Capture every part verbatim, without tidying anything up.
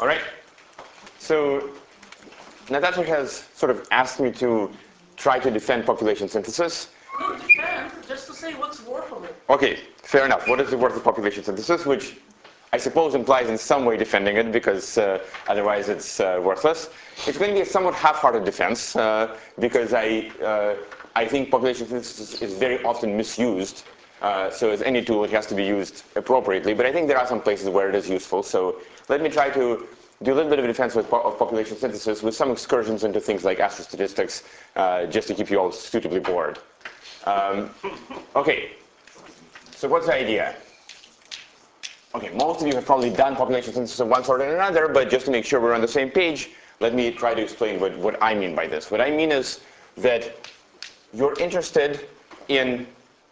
All right. So Natasha has sort of asked me to try to defend population synthesis. Not defend, just to say what's worth of it. Okay, fair enough. What is the worth of population synthesis? Which I suppose implies in some way defending it, because uh, otherwise it's uh, worthless. It's going to be a somewhat half-hearted defense, uh, because I, uh, I think population synthesis is very often misused. Uh, so as any tool, it has to be used appropriately. But I think there are some places where it is useful. So let me try to do a little bit of a defense with, of population synthesis with some excursions into things like astrostatistics, uh, just to keep you all suitably bored. Um, okay, so what's the idea? Okay, most of you have probably done population synthesis of one sort or another, but just to make sure we're on the same page, let me try to explain what, what I mean by this. What I mean is that you're interested in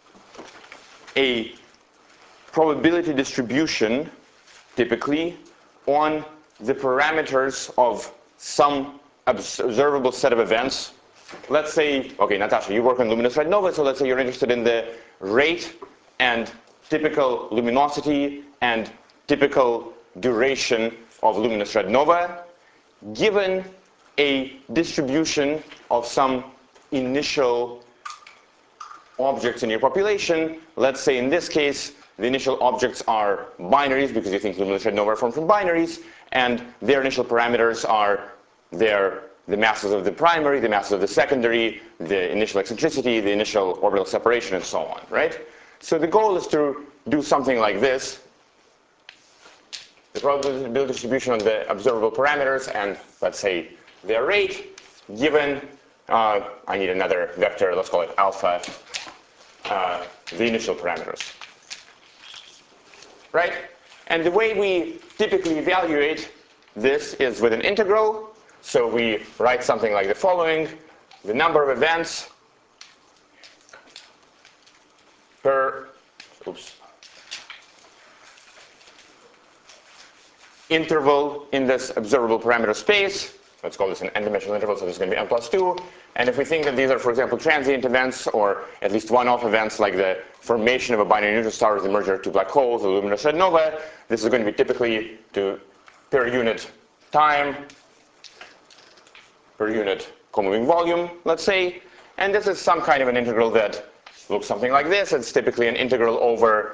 a probability distribution, typically, on the parameters of some observable set of events. Let's say, okay, Natasha, you work on luminous red nova, so let's say you're interested in the rate and typical luminosity and typical duration of luminous red nova, given a distribution of some initial objects in your population. Let's say in this case, the initial objects are binaries, because you think luminous red nova are formed from binaries, and their initial parameters are their the masses of the primary, the masses of the secondary, the initial eccentricity, the initial orbital separation, and so on, right? So the goal is to do something like this. The probability distribution of the observable parameters and, let's say, their rate, given, uh, I need another vector, let's call it alpha, uh, the initial parameters, right? And the way we typically evaluate this is with an integral. So we write something like the following: the number of events per oops, interval in this observable parameter space. Let's call this an n-dimensional interval, so this is going to be n plus two. And if we think that these are, for example, transient events, or at least one-off events, like the formation of a binary neutron star with the merger of two black holes, or luminous red nova, this is going to be typically to per unit time, per unit comoving volume, let's say. And this is some kind of an integral that looks something like this. It's typically an integral over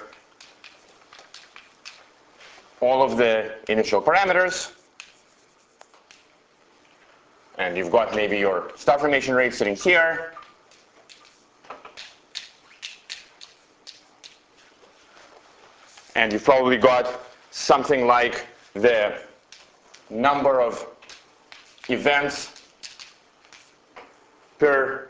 all of the initial parameters. And you've got maybe your star formation rate sitting here. And you've probably got something like the number of events per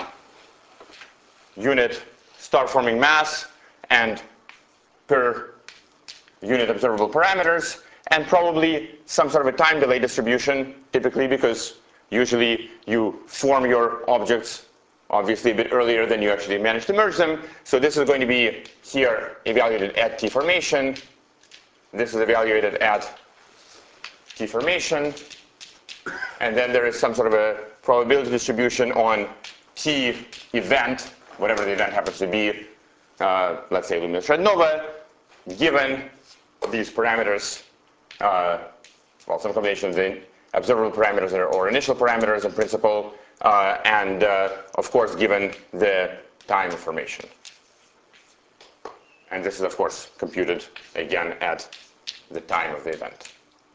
unit star forming mass and per unit observable parameters, and probably some sort of a time delay distribution, typically, because usually you form your objects obviously a bit earlier than you actually manage to merge them. So this is going to be here evaluated at T formation. This is evaluated at T formation. And then there is some sort of a probability distribution on T event, whatever the event happens to be, uh, let's say luminous red nova, given these parameters, uh, well, some combination of the observable parameters or, or initial parameters in principle, uh, and uh, of course given the time of formation. And this is of course computed again at the time of the event.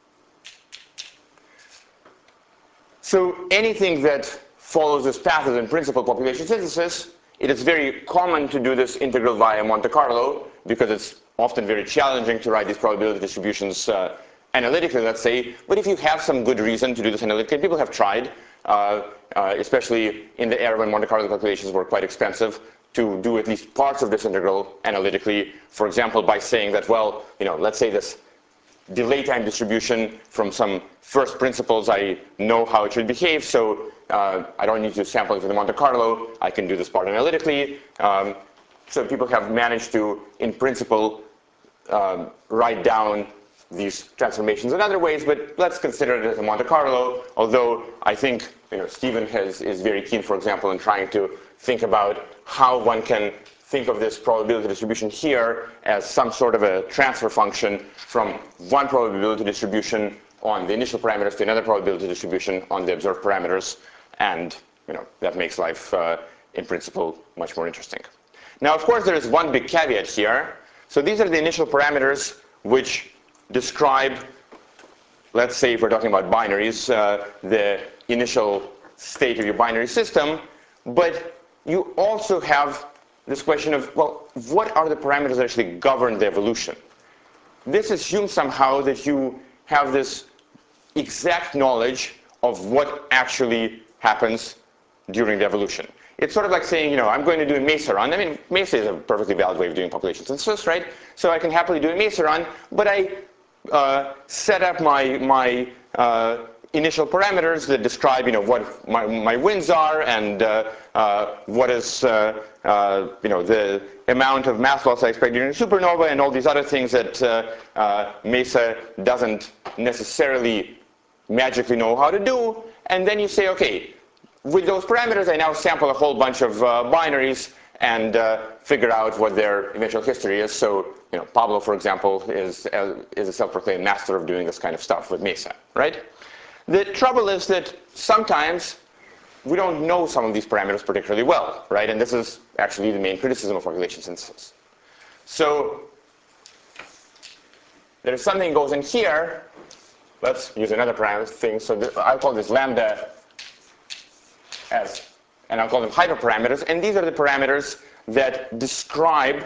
So anything that follows this path is in principle population synthesis. It is very common to do this integral via Monte Carlo, because it's often very challenging to write these probability distributions uh, analytically, let's say. But if you have some good reason to do this analytically, people have tried, uh, uh, especially in the era when Monte Carlo calculations were quite expensive, to do at least parts of this integral analytically. For example, by saying that, well, you know, let's say this delay time distribution from some first principles, I know how it should behave, so uh, I don't need to sample it with the Monte Carlo. I can do this part analytically. Um, so people have managed to, in principle, um, write down these transformations in other ways, but let's consider it as a Monte Carlo, although I think you know, Stephen has, is very keen, for example, in trying to think about how one can think of this probability distribution here as some sort of a transfer function from one probability distribution on the initial parameters to another probability distribution on the observed parameters, and you know, that makes life, uh, in principle, much more interesting. Now, of course, there is one big caveat here. So these are the initial parameters which describe, let's say if we're talking about binaries, uh, the initial state of your binary system. But you also have this question of, well, what are the parameters that actually govern the evolution? This assumes somehow that you have this exact knowledge of what actually happens during the evolution. It's sort of like saying, you know, I'm going to do a MESA run. I mean, MESA is a perfectly valid way of doing population synthesis, right? So I can happily do a MESA run, but I uh, set up my, my uh, initial parameters that describe, you know, what my, my wins are and uh, uh, what is, uh, uh, you know, the amount of mass loss I expect during a supernova and all these other things that uh, uh, MESA doesn't necessarily magically know how to do. And then you say, okay, with those parameters, I now sample a whole bunch of uh, binaries and uh, figure out what their eventual history is. So, you know, Pablo, for example, is, uh, is a self-proclaimed master of doing this kind of stuff with MESA, right? The trouble is that sometimes we don't know some of these parameters particularly well, right? And this is actually the main criticism of population synthesis. So there's something goes in here. Let's use another parameter thing. So th I'll call this lambda S, and I'll call them hyperparameters. And these are the parameters that describe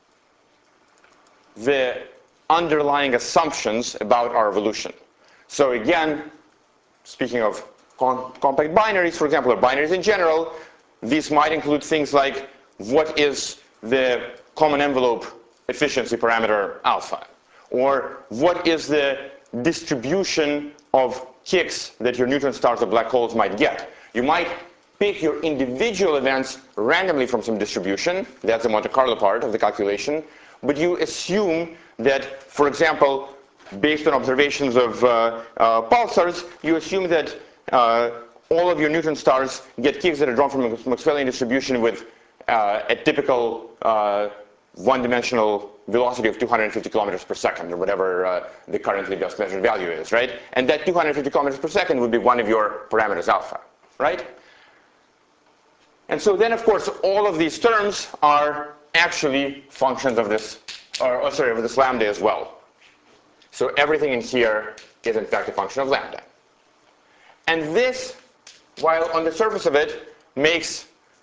the underlying assumptions about our evolution. So again, speaking of com compact binaries, for example, or binaries in general, these might include things like what is the common envelope efficiency parameter alpha, or what is the distribution of kicks that your neutron stars or black holes might get. You might pick your individual events randomly from some distribution. That's the Monte Carlo part of the calculation. But you assume that, for example, based on observations of uh, uh, pulsars, you assume that uh, all of your neutron stars get kicks that are drawn from a Maxwellian distribution with uh, a typical uh, one-dimensional velocity of two hundred fifty kilometers per second, or whatever uh, the currently best measured value is, right? And that two hundred fifty kilometers per second would be one of your parameters alpha, right? And so then, of course, all of these terms are actually functions of this, or oh, sorry, of this lambda as well. So everything in here is in fact a function of lambda. And this, while on the surface of it, makes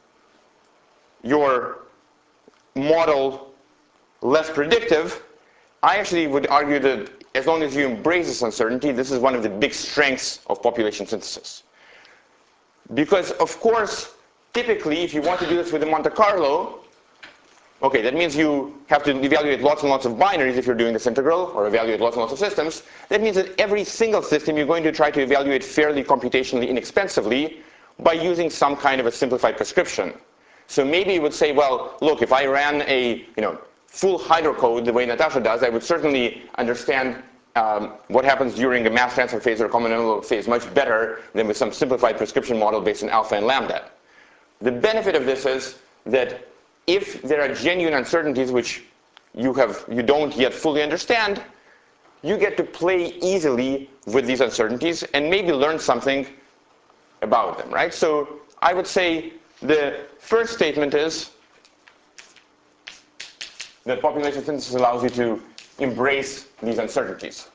your model less predictive, I actually would argue that as long as you embrace this uncertainty, this is one of the big strengths of population synthesis. Because, of course, typically, if you want to do this with the Monte Carlo, okay, that means you have to evaluate lots and lots of binaries if you're doing this integral, or evaluate lots and lots of systems. That means that every single system you're going to try to evaluate fairly computationally inexpensively by using some kind of a simplified prescription. So maybe you would say, well, look, if I ran a you know, full hydrocode the way Natasha does, I would certainly understand um, what happens during a mass transfer phase or a common envelope phase much better than with some simplified prescription model based on alpha and lambda. The benefit of this is that if there are genuine uncertainties which you, have, you don't yet fully understand, you get to play easily with these uncertainties and maybe learn something about them, right? So I would say the first statement is that population synthesis allows you to embrace these uncertainties.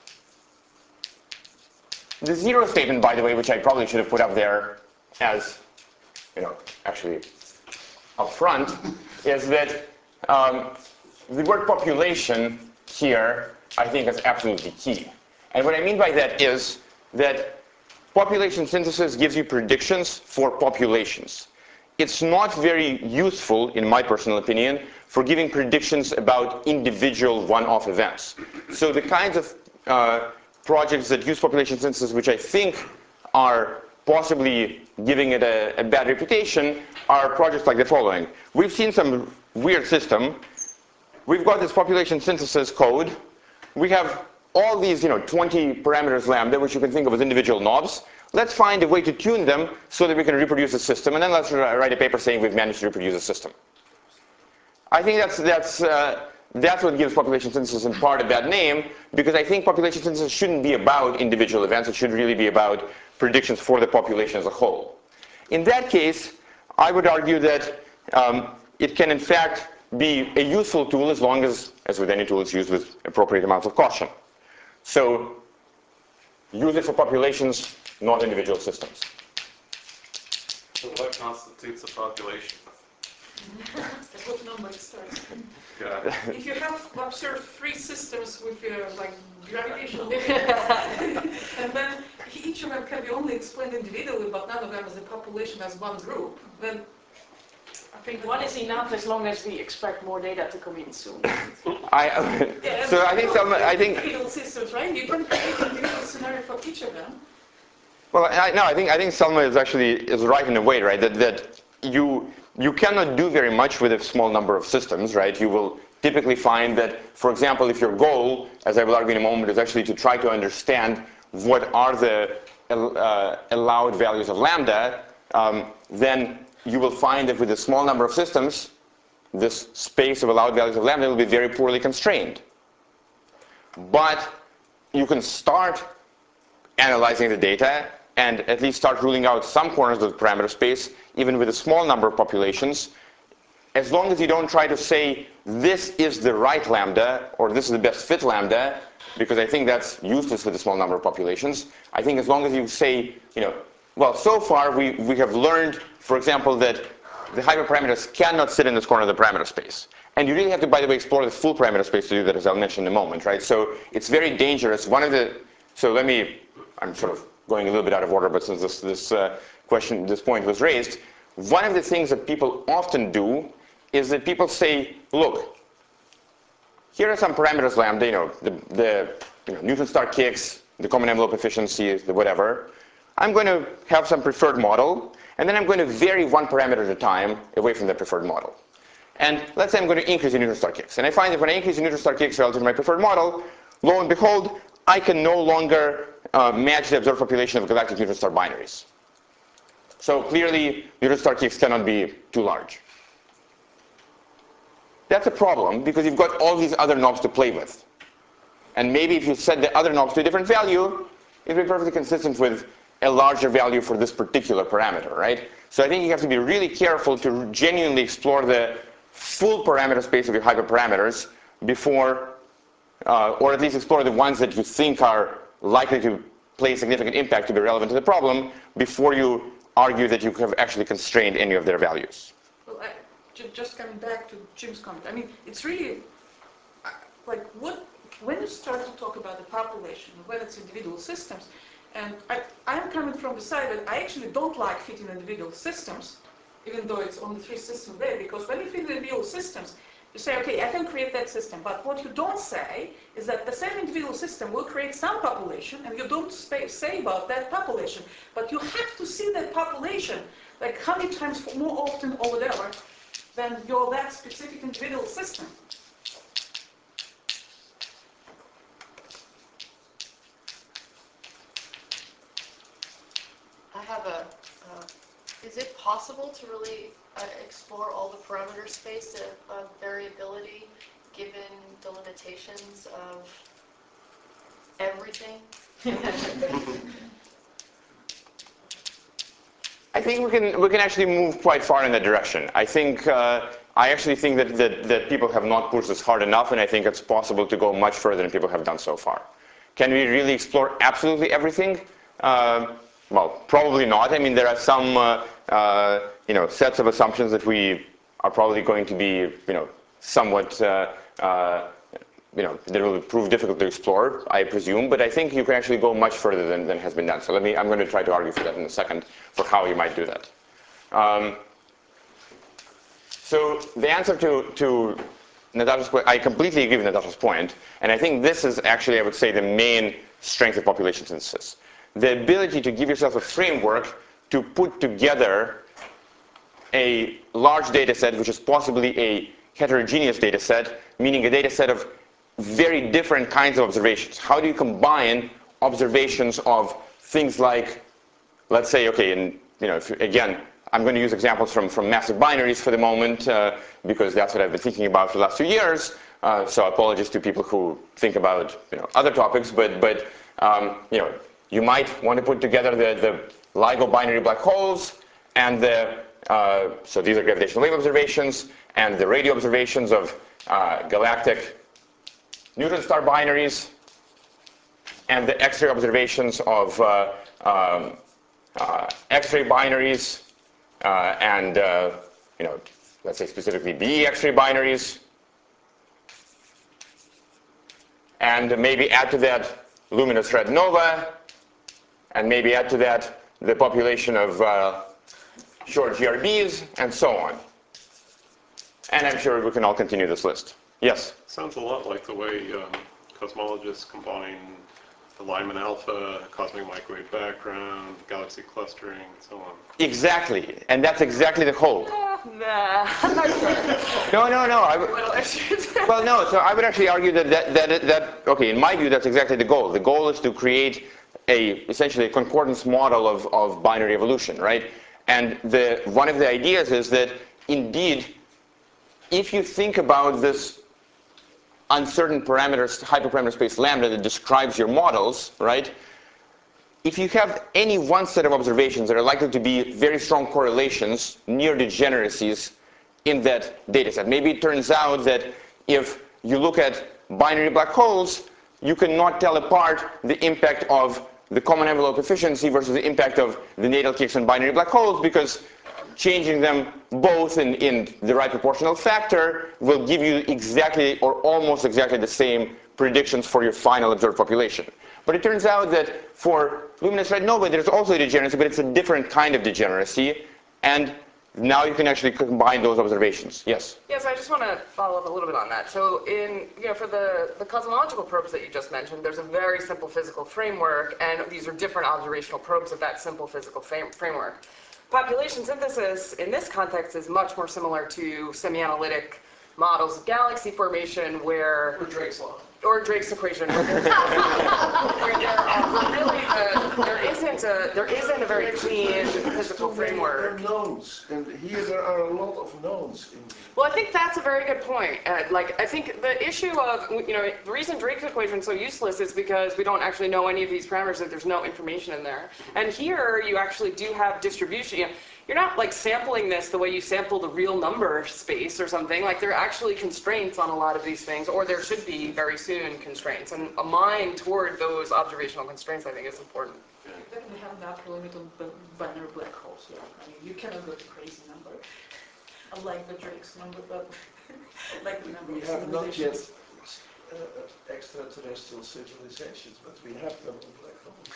The zero statement, by the way, which I probably should have put up there as, you know, actually up front, is that um, the word population here, I think, is absolutely key. And what I mean by that is that population synthesis gives you predictions for populations. It's not very useful, in my personal opinion, for giving predictions about individual one-off events. So the kinds of uh, projects that use population synthesis, which I think are possibly giving it a, a bad reputation, are projects like the following. We've seen some weird system. We've got this population synthesis code. We have all these, you know, twenty parameters lambda, which you can think of as individual knobs. Let's find a way to tune them so that we can reproduce the system, and then let's write a paper saying we've managed to reproduce the system. I think that's, that's uh, that's what gives population synthesis in part a bad name, because I think population synthesis shouldn't be about individual events. It should really be about predictions for the population as a whole. In that case, I would argue that um, it can in fact be a useful tool as long as, as with any tool, it's used with appropriate amounts of caution. So use it for populations, not individual systems. So what constitutes a population? At what number it starts. Yeah. If you have observed three systems with your like gravitational difference, and then each of them can be only explained individually, but none of them as a population as one group, then I think One is enough as long as we expect more data to come in soon. I, yeah, so I think some, I think individual systems, right? You can create an individual scenario for each of them. Well, I, no, I think I think Selma is actually is right in a way, right? That that you you cannot do very much with a small number of systems, right? You will typically find that, for example, if your goal, as I will argue in a moment, is actually to try to understand what are the uh, allowed values of lambda, um, then you will find that with a small number of systems, this space of allowed values of lambda will be very poorly constrained. But you can start analyzing the data and at least start ruling out some corners of the parameter space, even with a small number of populations, as long as you don't try to say, this is the right lambda, or this is the best fit lambda, because I think that's useless with a small number of populations. I think as long as you say, you know, well, so far we, we have learned, for example, that the hyperparameters cannot sit in this corner of the parameter space. And you really have to, by the way, explore the full parameter space to do that, as I'll mention in a moment, right? So it's very dangerous. One of the, so let me, I'm sort of going a little bit out of order, but since this, this uh, question, this point was raised, one of the things that people often do is that people say, look, here are some parameters lambda, you know, the, the you know, Newton star kicks, the common envelope efficiency, the whatever. I'm going to have some preferred model, and then I'm going to vary one parameter at a time away from the preferred model. And let's say I'm going to increase the Newton star kicks. And I find that when I increase the Newton star kicks relative to my preferred model, lo and behold, I can no longer uh, match the observed population of galactic Newton star binaries. So clearly, Newton star kicks cannot be too large. That's a problem, because you've got all these other knobs to play with. And maybe if you set the other knobs to a different value, it will be perfectly consistent with a larger value for this particular parameter, right? So I think you have to be really careful to genuinely explore the full parameter space of your hyperparameters before, uh, or at least explore the ones that you think are likely to play a significant impact to be relevant to the problem before you argue that you have actually constrained any of their values. Well, I, just coming back to Jim's comment, I mean, it's really, like, what, when you start to talk about the population, whether it's individual systems, and I, I'm coming from the side that I actually don't like fitting individual systems, even though it's only three systems there, because when you fit individual systems, you say, okay, I can create that system, but what you don't say is that the same individual system will create some population, and you don't say, say about that population, but you have to see that population like one hundred times more often or whatever than your that specific individual system. I have a, uh, is it possible to really uh, explore all the parameter space of, of variability given the limitations of everything? I think we can we can actually move quite far in that direction. I think uh, I actually think that, that that people have not pushed this hard enough, and I think it's possible to go much further than people have done so far. Can we really explore absolutely everything? Uh, well, probably not. I mean, there are some uh, uh, you know sets of assumptions that we are probably going to be you know somewhat uh, uh, you know, that will prove difficult to explore, I presume, but I think you can actually go much further than, than has been done. So let me, I'm going to try to argue for that in a second, for how you might do that. Um, so the answer to, to Natasha's question, I completely agree with Natasha's point, and I think this is actually, I would say, the main strength of population synthesis. The ability to give yourself a framework to put together a large data set, which is possibly a heterogeneous data set, meaning a data set of very different kinds of observations. How do you combine observations of things like, let's say, okay, and you know, if, again, I'm going to use examples from, from massive binaries for the moment, uh, because that's what I've been thinking about for the last few years. Uh, so apologies to people who think about you know, other topics, but, but um, you know, you might want to put together the, the LIGO binary black holes and the, uh, so these are gravitational wave observations, and the radio observations of uh, galactic neutron star binaries, and the X-ray observations of uh, um, uh, X-ray binaries, uh, and uh, you know, let's say specifically B E X-ray binaries, and maybe add to that luminous red nova, and maybe add to that the population of uh, short G R Bs, and so on. And I'm sure we can all continue this list. Yes? Sounds a lot like the way um, cosmologists combine the Lyman alpha, cosmic microwave background, galaxy clustering, and so on. Exactly. And that's exactly the hope. Uh, nah, I'm not sure. No, no, no. I w- Little issues. well, no. So I would actually argue that, that, that, that, okay, in my view, that's exactly the goal. The goal is to create a, essentially a concordance model of, of binary evolution, right? And the, one of the ideas is that, indeed, if you think about this uncertain parameters, hyperparameter space lambda that describes your models, right? If you have any one set of observations that are likely to be very strong correlations, near degeneracies in that data set. Maybe it turns out that if you look at binary black holes, you cannot tell apart the impact of the common envelope efficiency versus the impact of the natal kicks on binary black holes, because changing them both in, in the right proportional factor will give you exactly or almost exactly the same predictions for your final observed population. But it turns out that for luminous red nova, there's also a degeneracy, but it's a different kind of degeneracy. And now you can actually combine those observations. Yes? Yes, I just want to follow up a little bit on that. So in, you know, for the, the cosmological probes that you just mentioned, there's a very simple physical framework, and these are different observational probes of that simple physical fam- framework. Population synthesis in this context is much more similar to semi-analytic models of galaxy formation where... Or Drake's law. Or Drake's equation, where, there's, where there, are really uh, there isn't a there isn't a very clean physical framework. There are knowns, and here there are a lot of knowns. In Well, I think that's a very good point, Ed. Like, I think the issue of, you know, the reason Drake's equation is so useless is because we don't actually know any of these parameters, and there's no information in there. And here, you actually do have distribution. You know, you're not, like, sampling this the way you sample the real number space or something. Like, there are actually constraints on a lot of these things, or there should be very soon constraints. And a mind toward those observational constraints, I think, is important. Then we have an upper limit on b- binary black holes. Yeah, I mean, you cannot go to crazy number. Unlike the Drake's number, but like the number we of have not yet civilizations. uh, extraterrestrial civilizations, but we have them on black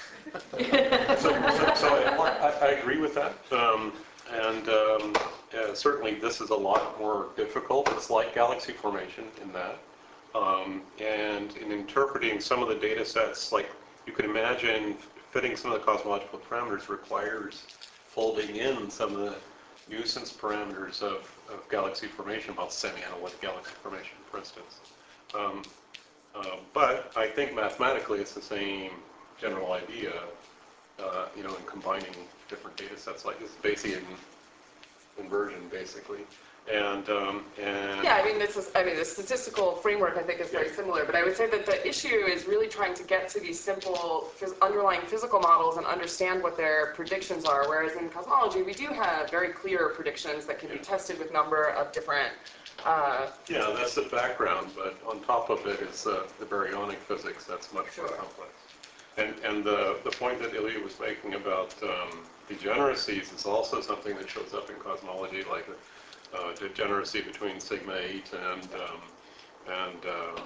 holes. So, so, so I, I, I agree with that. Um, and um, uh, certainly this is a lot more difficult. It's like galaxy formation in that. Um, and in interpreting some of the data sets, like you could imagine fitting some of the cosmological parameters requires folding in some of the nuisance parameters of, of galaxy formation, about semi-analytic galaxy formation, for instance. Um, uh, but I think mathematically it's the same general idea, uh, you know, in combining different data sets like this, Bayesian inversion, basically. And, um, and Yeah, I mean, this is, I mean, the statistical framework, I think, is very similar, but I would say that the issue is really trying to get to these simple phys- underlying physical models and understand what their predictions are, whereas in cosmology, we do have very clear predictions that can be tested with number of different... Uh, yeah, that's the background, but on top of it is uh, the baryonic physics that's much more Sure. complex. And, and the, the point that Ilya was making about um, degeneracies is also something that shows up in cosmology, like uh, degeneracy between sigma eight and um, and um,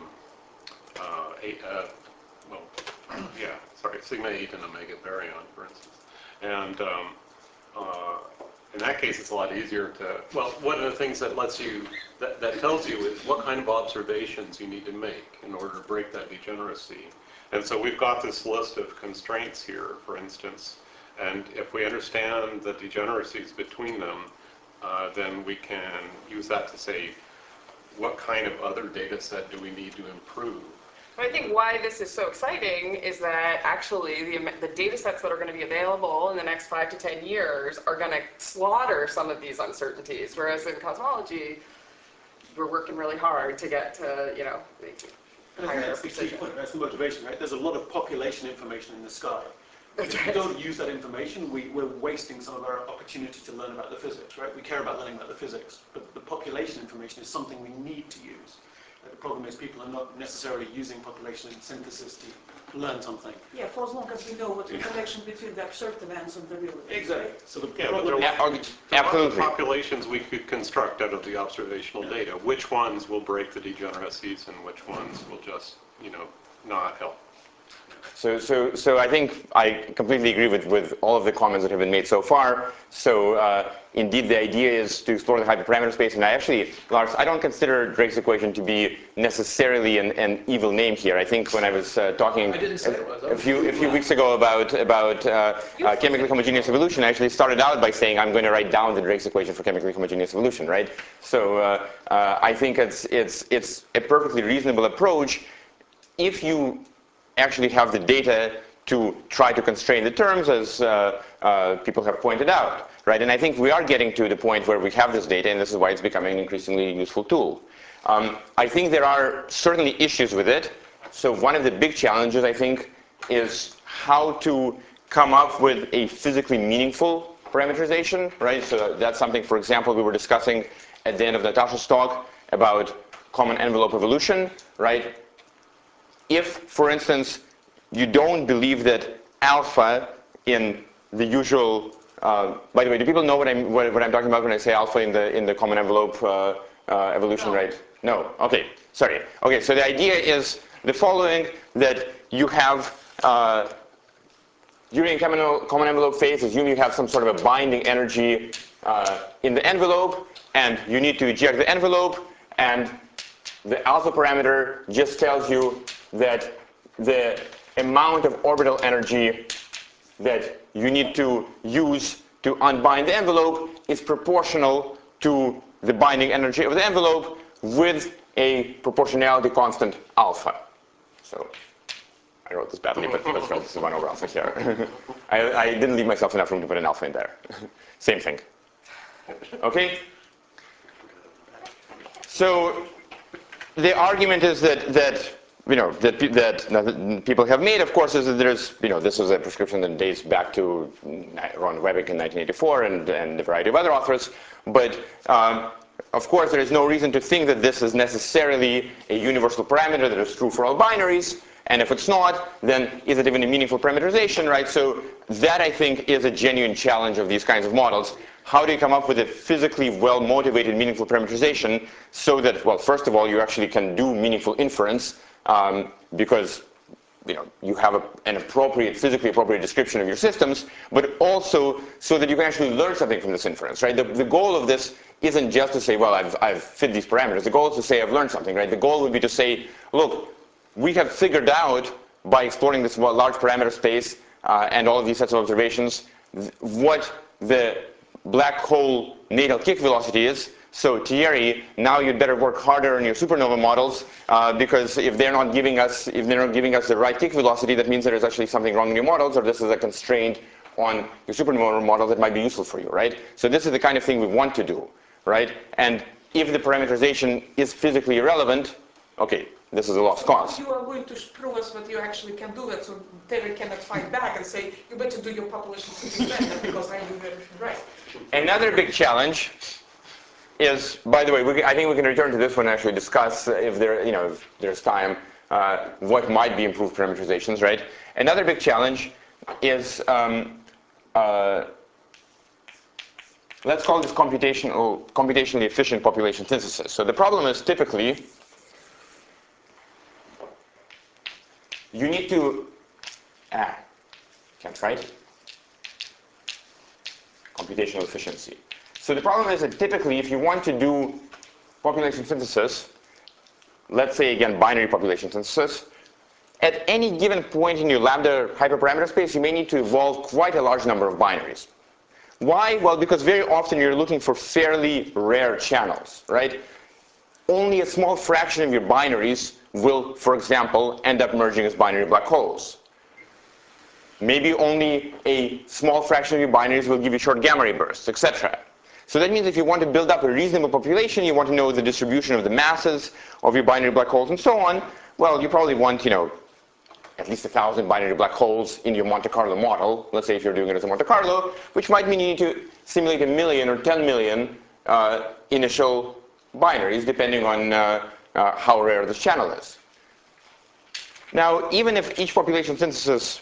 uh, eight, uh, well, yeah, sorry, sigma eight and omega baryon, for instance. And um, uh, in that case, it's a lot easier to, well, one of the things that lets you, that, that tells you is what kind of observations you need to make in order to break that degeneracy. And so we've got this list of constraints here, for instance, and if we understand the degeneracies between them, uh, then we can use that to say, what kind of other data set do we need to improve? But I think why this is so exciting is that actually the, am- the data sets that are going to be available in the next five to ten years are going to slaughter some of these uncertainties, whereas in cosmology, we're working really hard to get to, you know, And I think that's the key precision. point, that's the motivation, right? There's a lot of population information in the sky. That's If we right. don't use that information, we, we're wasting some of our opportunity to learn about the physics, right? We care about learning about the physics, but the population information is something we need to use. Uh, The problem is people are not necessarily using population synthesis to learn something. Yeah, for as long as we know what the connection between the observed events and the real events. Exactly. So the Yeah, but problem there is, are Yeah, okay, there are lots of absolutely. populations we could construct out of the observational data. Which ones will break the degeneracies and which ones will just, you know, not help? So, so, so I think I completely agree with, with all of the comments that have been made so far. So uh, indeed, the idea is to explore the hyperparameter space. And I actually, Lars, I don't consider Drake's equation to be necessarily an, an evil name here. I think when I was uh, talking I didn't say it was. a, a few a few weeks ago about about uh, uh, chemically homogeneous evolution, I actually started out by saying I'm going to write down the Drake's equation for chemically homogeneous evolution, right? So uh, uh, I think it's it's it's a perfectly reasonable approach if you actually have the data to try to constrain the terms, as uh, uh, people have pointed out, right? And I think we are getting to the point where we have this data, and this is why it's becoming an increasingly useful tool. Um, I think there are certainly issues with it. So one of the big challenges, I think, is how to come up with a physically meaningful parameterization, right? So that's something, for example, we were discussing at the end of Natasha's talk about common envelope evolution, right? If, for instance, you don't believe that alpha in the usual, uh, by the way, do people know what I'm, what, what I'm talking about when I say alpha in the, in the common envelope uh, uh, evolution, No. right? No, okay, sorry. Okay, so the idea is the following, that you have, uh, during a common, common envelope phase, assume you have some sort of a binding energy uh, in the envelope, and you need to eject the envelope, and the alpha parameter just tells you that the amount of orbital energy that you need to use to unbind the envelope is proportional to the binding energy of the envelope with a proportionality constant alpha. So I wrote this badly, but let's write this one over alpha here. I, I didn't leave myself enough room to put an alpha in there. Same thing. Okay? So the argument is that, that you know, that, that people have made, of course, is that there's, you know, this is a prescription that dates back to Ron Webick in nineteen eighty-four and, and a variety of other authors. But, um, of course, there is no reason to think that this is necessarily a universal parameter that is true for all binaries. And if it's not, then is it even a meaningful parameterization, right? So that, I think, is a genuine challenge of these kinds of models. How do you come up with a physically well-motivated, meaningful parameterization so that, well, first of all, you actually can do meaningful inference um, because you know, you have a, an appropriate, physically appropriate description of your systems, but also so that you can actually learn something from this inference, right? The, the goal of this isn't just to say, well, I've, I've fit these parameters. The goal is to say I've learned something, right? The goal would be to say, look, we have figured out by exploring this large parameter space uh, and all of these sets of observations th what the black hole natal kick velocity is. So Thierry, now you'd better work harder on your supernova models uh, because if they're not giving us, if they're not giving us the right kick velocity, that means there is actually something wrong in your models, or this is a constraint on your supernova model that might be useful for you, right? So this is the kind of thing we want to do, right? And if the parameterization is physically irrelevant, okay, this is a lost cause. You are going to prove us that you actually can do that, so Terry cannot fight back and say, you better do your population better because I do everything right. Another big challenge is, by the way, we, I think we can return to this one and actually discuss uh, if there, you know, if there's time, uh, what might be improved parameterizations, right? Another big challenge is, um, uh, let's call this computational, computationally efficient population synthesis. So the problem is typically, you need to, ah, can't write, computational efficiency. So the problem is that typically if you want to do population synthesis, let's say again binary population synthesis, at any given point in your lambda hyperparameter space you may need to evolve quite a large number of binaries. Why? Well, because very often you're looking for fairly rare channels, right? Only a small fraction of your binaries will, for example, end up merging as binary black holes. Maybe only a small fraction of your binaries will give you short gamma ray bursts, et cetera. So that means if you want to build up a reasonable population, you want to know the distribution of the masses of your binary black holes and so on, well, you probably want, you know, at least a thousand binary black holes in your Monte Carlo model, let's say if you're doing it as a Monte Carlo, which might mean you need to simulate a million or ten million uh, initial binaries, depending on uh, uh, how rare this channel is. Now, even if each population synthesis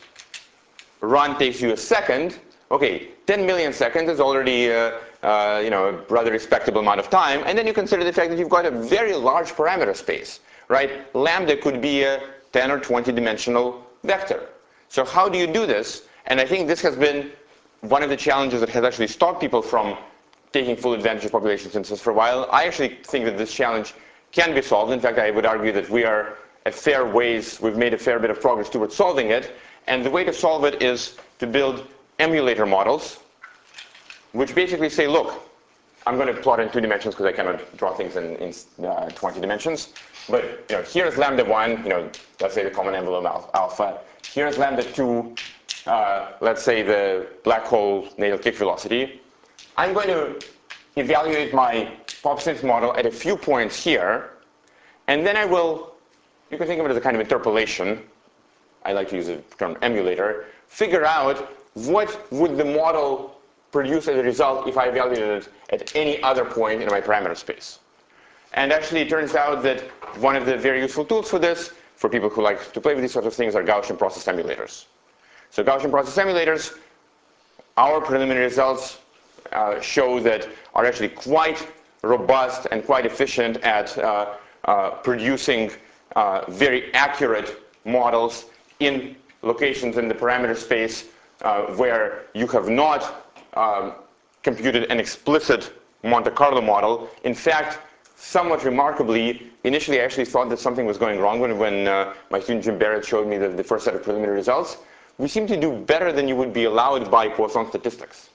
run takes you a second, okay, ten million seconds is already uh, uh, you know, a rather respectable amount of time, and then you consider the fact that you've got a very large parameter space, right? Lambda could be a ten or twenty dimensional vector. So how do you do this? And I think this has been one of the challenges that has actually stopped people from taking full advantage of population synthesis for a while. I actually think that this challenge can be solved. In fact, I would argue that we are a fair ways, we've made a fair bit of progress towards solving it. And the way to solve it is to build emulator models, which basically say, look, I'm going to plot in two dimensions because I cannot draw things in, in uh, twenty dimensions. But you know, here's lambda one, you know, let's say the common envelope al alpha. Here's lambda two, uh, let's say the black hole natal kick velocity. I'm going to evaluate my pop-synth model at a few points here, and then I will, you can think of it as a kind of interpolation. I like to use the term emulator. Figure out what would the model produce as a result if I evaluated it at any other point in my parameter space. And actually, it turns out that one of the very useful tools for this, for people who like to play with these sorts of things, are Gaussian process emulators. So Gaussian process emulators, our preliminary results uh, show that are actually quite robust and quite efficient at uh, uh, producing uh, very accurate models in locations in the parameter space uh, where you have not um, computed an explicit Monte Carlo model. In fact, somewhat remarkably, initially I actually thought that something was going wrong when, when uh, my student Jim Barrett showed me the, the first set of preliminary results. We seem to do better than you would be allowed by Poisson statistics.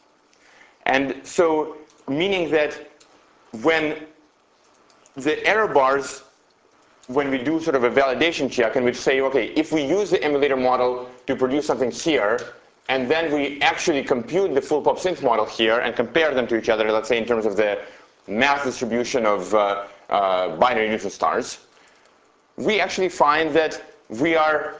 And so, meaning that when the error bars, when we do sort of a validation check and we say, okay, if we use the emulator model to produce something here, and then we actually compute the full pop-synth model here and compare them to each other, let's say in terms of the mass distribution of uh, uh, binary neutron stars, we actually find that we are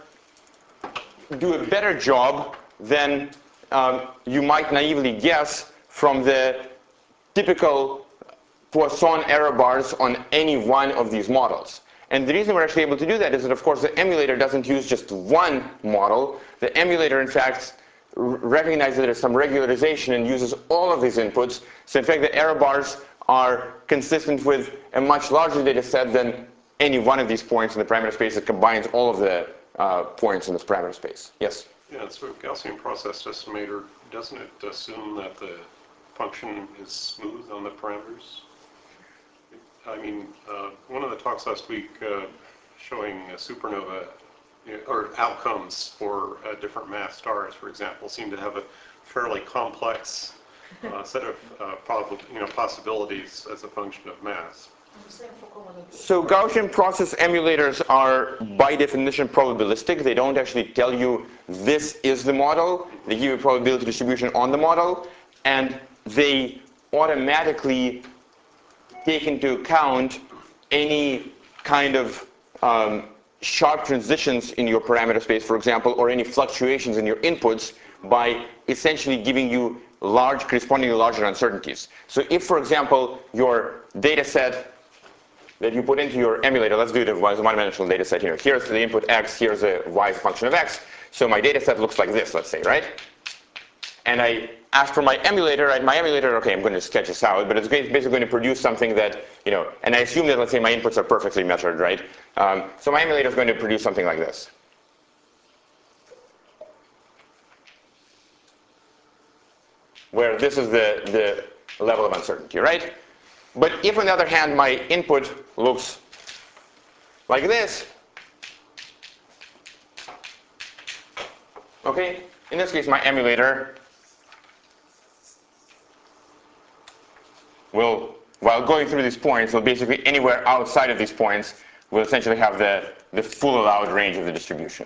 do a better job than um, you might naively guess from the typical Poisson error bars on any one of these models. And the reason we're actually able to do that is that, of course, the emulator doesn't use just one model. The emulator, in fact, recognizes that there's some regularization and uses all of these inputs. So, in fact, the error bars are consistent with a much larger data set than any one of these points in the parameter space that combines all of the uh, points in this parameter space. Yes? Yeah, so Gaussian process estimator, doesn't it assume that the function is smooth on the parameters? I mean, uh, one of the talks last week uh, showing a supernova, you know, or outcomes for uh, different mass stars, for example, seem to have a fairly complex uh, set of uh, prob you know, possibilities as a function of mass. So Gaussian process emulators are, by definition, probabilistic. They don't actually tell you this is the model. They give you a probability distribution on the model, and they automatically take into account any kind of um, sharp transitions in your parameter space, for example, or any fluctuations in your inputs by essentially giving you large, correspondingly larger uncertainties. So if, for example, your data set that you put into your emulator, let's do it as a one-dimensional data set here. Here's the input x, here's a y as a function of x. So my data set looks like this, let's say, right? And I ask for my emulator, right? My emulator, okay, I'm going to sketch this out, but it's basically going to produce something that, you know, and I assume that, let's say, my inputs are perfectly measured, right? Um, so my emulator is going to produce something like this. Where this is the, the level of uncertainty, right? But if, on the other hand, my input looks like this, okay, in this case, my emulator will, while going through these points, will basically anywhere outside of these points will essentially have the, the full allowed range of the distribution.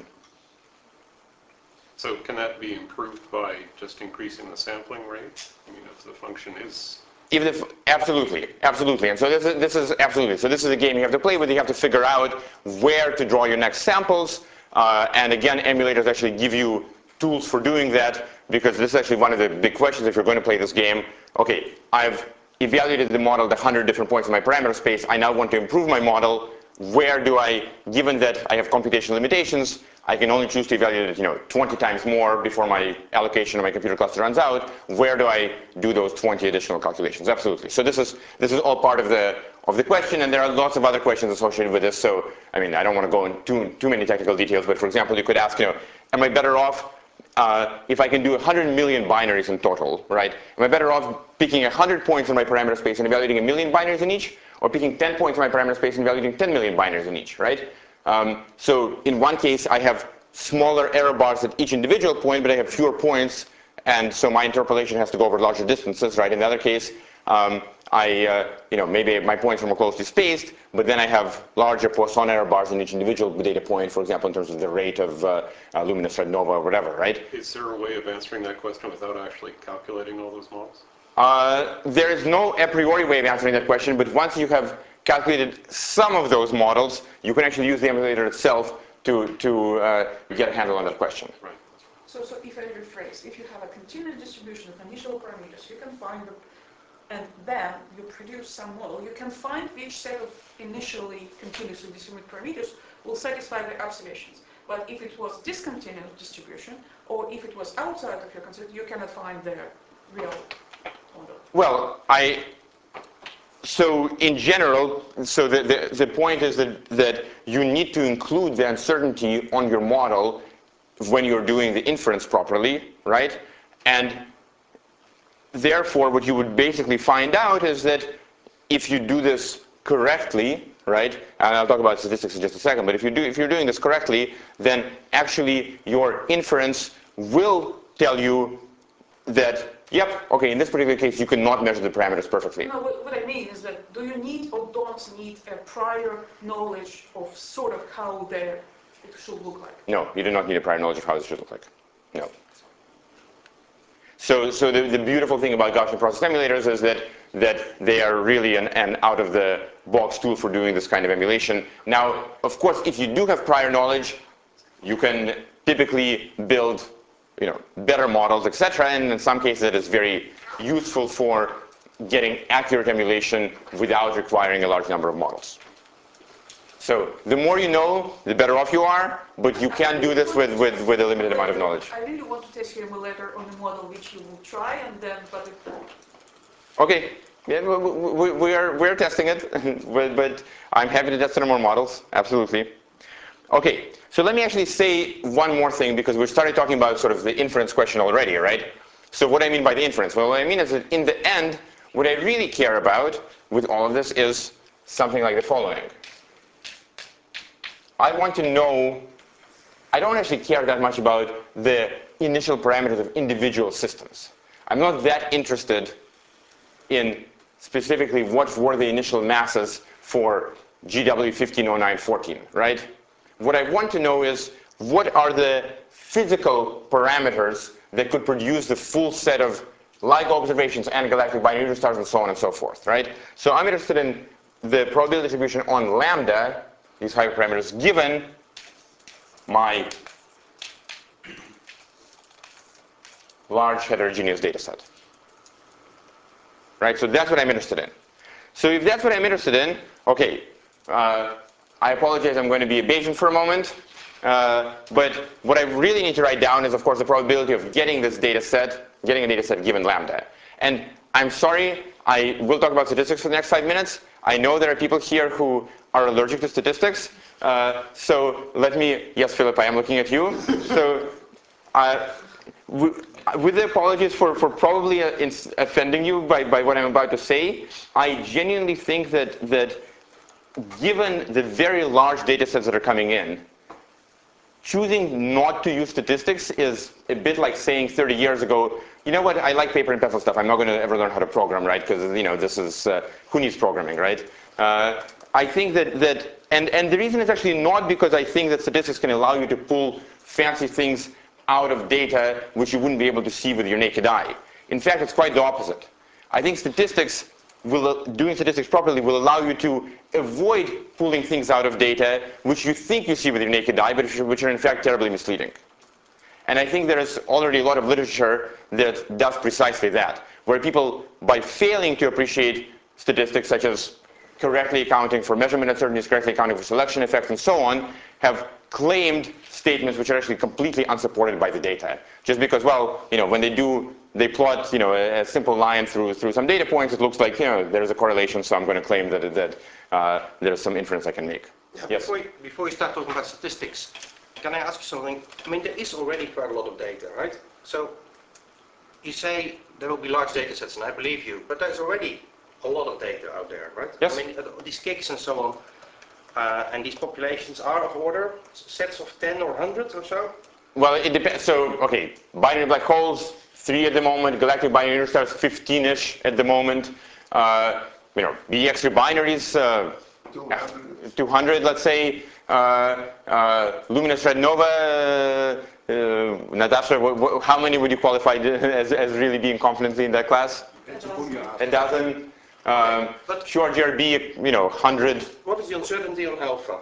So can that be improved by just increasing the sampling rate? I mean, if the function is... If the, absolutely, absolutely. And so this is, this is absolutely. So this is a game you have to play with. You have to figure out where to draw your next samples. Uh, and again, emulators actually give you tools for doing that, because this is actually one of the big questions if you're going to play this game. Okay, I've evaluated the model at one hundred different points in my parameter space. I now want to improve my model. Where do I, given that I have computational limitations, I can only choose to evaluate it, you know, twenty times more before my allocation of my computer cluster runs out. Where do I do those twenty additional calculations? Absolutely. So this is this is all part of the of the question, and there are lots of other questions associated with this. So I mean, I don't want to go into too many technical details, but for example, you could ask, you know, am I better off uh, if I can do one hundred million binaries in total, right? Am I better off picking one hundred points in my parameter space and evaluating a million binaries in each, or picking ten points in my parameter space and evaluating ten million binaries in each, right? Um, so in one case, I have smaller error bars at each individual point, but I have fewer points, and so my interpolation has to go over larger distances, right? In the other case, um, I, uh, you know, maybe my points are more closely spaced, but then I have larger Poisson error bars in each individual data point, for example, in terms of the rate of uh, uh, luminous red nova or whatever, right? Is there a way of answering that question without actually calculating all those models? Uh, there is no a priori way of answering that question, but once you have calculated some of those models, you can actually use the emulator itself to, to uh, get a handle on that question. Right. So, so if I rephrase, if you have a continuous distribution of initial parameters, you can find the, and then you produce some model, you can find which set of initially continuously distributed parameters will satisfy the observations. But if it was discontinuous distribution, or if it was outside of your concept, you cannot find the real model. Well, I, so in general, so the, the, the point is that, that you need to include the uncertainty on your model when you're doing the inference properly, right? And therefore, what you would basically find out is that if you do this correctly, right, and I'll talk about statistics in just a second, but if, you do, if you're doing this correctly, then actually your inference will tell you that, yep, okay, in this particular case, you cannot measure the parameters perfectly. No, what, what I mean is that do you need or don't need a prior knowledge of sort of how the, it should look like? No, you do not need a prior knowledge of how this should look like. No. So, so the, the beautiful thing about Gaussian process emulators is that, that they are really an, an out-of-the-box tool for doing this kind of emulation. Now, of course, if you do have prior knowledge, you can typically build, you know, better models, et cetera. And in some cases, it is very useful for getting accurate emulation without requiring a large number of models. So the more you know, the better off you are, but you can do this with, with, with a limited amount of knowledge. I really want to test your emulator on a model which you will try, and then, but it, Okay, yeah, we, we, we are we're testing it, but, but I'm happy to test it on more models, absolutely. Okay, so let me actually say one more thing, because we started talking about sort of the inference question already, right? So what I mean by the inference? Well, what I mean is that in the end, what I really care about with all of this is something like the following. I want to know, I don't actually care that much about the initial parameters of individual systems. I'm not that interested in specifically what were the initial masses for G W fifteen oh nine fourteen, right? What I want to know is what are the physical parameters that could produce the full set of LIGO observations and galactic binary stars and so on and so forth, right? So I'm interested in the probability distribution on lambda, these hyperparameters, given my large heterogeneous data set. Right? So that's what I'm interested in. So if that's what I'm interested in, okay, uh, I apologize, I'm going to be a Bayesian for a moment. Uh, but what I really need to write down is, of course, the probability of getting this data set, getting a data set given lambda. And I'm sorry, I will talk about statistics for the next five minutes. I know there are people here who are allergic to statistics. Uh, so let me, yes, Philip, I am looking at you. So uh, with the apologies for, for probably uh, offending you by, by what I'm about to say, I genuinely think that, that given the very large data sets that are coming in, choosing not to use statistics is a bit like saying thirty years ago, you know what, I like paper and pencil stuff, I'm not going to ever learn how to program, right? Because, you know, this is, uh, who needs programming, right? Uh, I think that, that And, and the reason is actually not because I think that statistics can allow you to pull fancy things out of data which you wouldn't be able to see with your naked eye. In fact, it's quite the opposite. I think statistics will, doing statistics properly will allow you to avoid pulling things out of data which you think you see with your naked eye, but which are in fact terribly misleading. And I think there is already a lot of literature that does precisely that, where people, by failing to appreciate statistics such as correctly accounting for measurement uncertainties, correctly accounting for selection effects, and so on, have claimed statements which are actually completely unsupported by the data. Just because, well, you know, when they do, they plot, you know, a, a simple line through through some data points, it looks like, you know, there's a correlation, so I'm going to claim that that uh, there's some inference I can make. Yeah, Yes. Before you, before you start talking about statistics, can I ask you something? I mean, there is already quite a lot of data, right? So you say there will be large data sets, and I believe you, but there's already a lot of data out there, right? Yes. I mean, uh, these kicks and so on, uh, and these populations are of order, sets of ten or one hundred or so? Well, it depends. So, okay, binary black holes, three at the moment. Galactic binary stars, fifteen-ish at the moment. Uh, you know, B X three binaries, uh, two hundred, let's say. Uh, uh, luminous red nova, uh, uh, Natasha, wh wh how many would you qualify as, as really being confidently in that class? A dozen. Um, but Q R G R B, you know, one hundred. What is the uncertainty on alpha?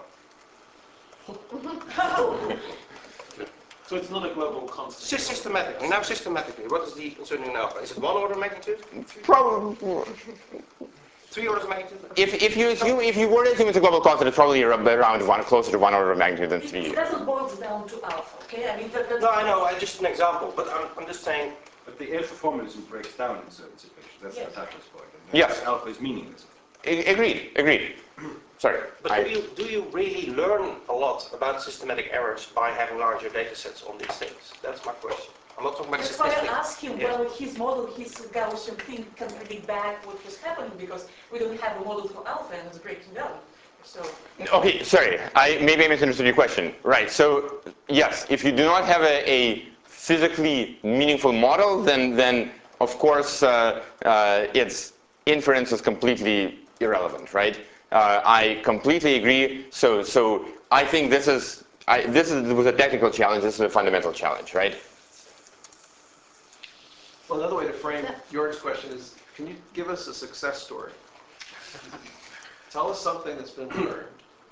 So it's not a global constant. Sys- Systematically, now systematically, what is the uncertainty on alpha? Is it one order of magnitude? Probably. Three orders of magnitude? If, if you assume, if you were to assume it's a global constant, it's probably around one, closer to one order of magnitude than three. It doesn't boil down to alpha, okay? I mean, that, that's No, I know, I just an example, but I'm, I'm just saying. But the alpha formalism breaks down in certain situations. That's Yes. Natasha's point. Yes. Alpha is meaningless. A- agreed, agreed. Sorry. But I, do you, do you really learn a lot about systematic errors by having larger data sets on these things? That's my question. I'm not talking about That's why I statistics. asked him Yes. whether his model, his Gaussian thing can predict back what was happening, because we don't have a model for alpha and it's breaking down. So okay, sorry. I, maybe I misunderstood your question. Right, so yes, if you do not have a, a physically meaningful model, then, then of course uh, uh, its inference is completely irrelevant, right? Uh, I completely agree. So, so I think this is, I, this is, was a technical challenge. This is a fundamental challenge, right? Well, another way to frame Jorg's question is, can you give us a success story? Tell us something that's been learned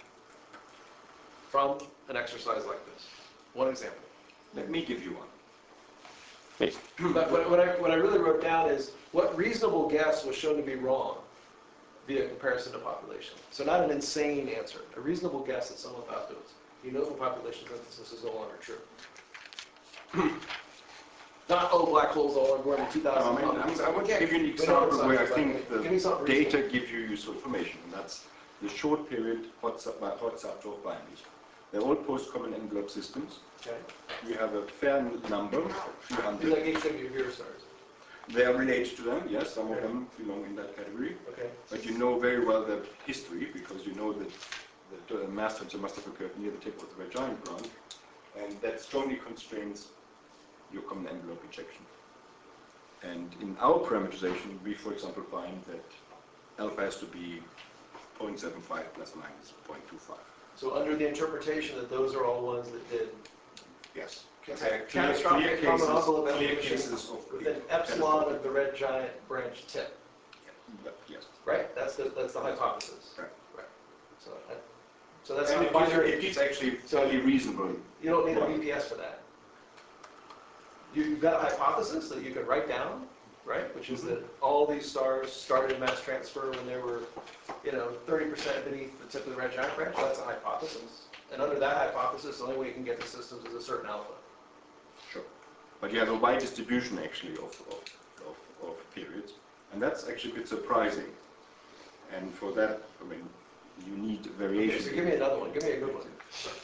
from an exercise like this. One example. Let me give you one. Please. But what, what, I, what I really wrote down is, what reasonable guess was shown to be wrong via comparison to population? So not an insane answer, a reasonable guess that someone thought that was, you know, the population synthesis is no longer true. Not, oh, black holes all are born in two thousand. I mean, I, mean, I want to give you an example where I think the data give you useful information, and that's the short period hot, sub, hot subdwarf binaries. They're all post-common envelope systems. Okay. You have a fair number, a few These hundred. are H W Vir stars. They are related to them, yes, some of them belong in that category. Okay. But you know very well their history, because you know that the uh, mass transfer must have occurred near the tip of the red giant branch, and that strongly constrains your common envelope injection. And in our parameterization, we, for example, find that alpha has to be zero point seven five plus minus zero point two five. So under the interpretation that those are all ones that did Yes. Cata- Clear- clear catastrophic cases- common envelope clear evolution cases of with an epsilon of the red giant branch tip, But yes. right? That's the that's the hypothesis. Right. Right. So, I, so that's And not it gives, you, binary. it gives actually fairly reasonable. You don't need a B P S for that. You- You've got a hypothesis that you can write down, right? Which is that all these stars started mass transfer when they were, you know, thirty percent beneath the tip of the red giant branch. That's a hypothesis. And under that hypothesis, the only way you can get the systems is a certain alpha. Sure. But you have a wide distribution actually of, of, of, of periods. And that's actually a bit surprising. And for that, I mean, you need variation. Okay, so give me another one. Give me a good one.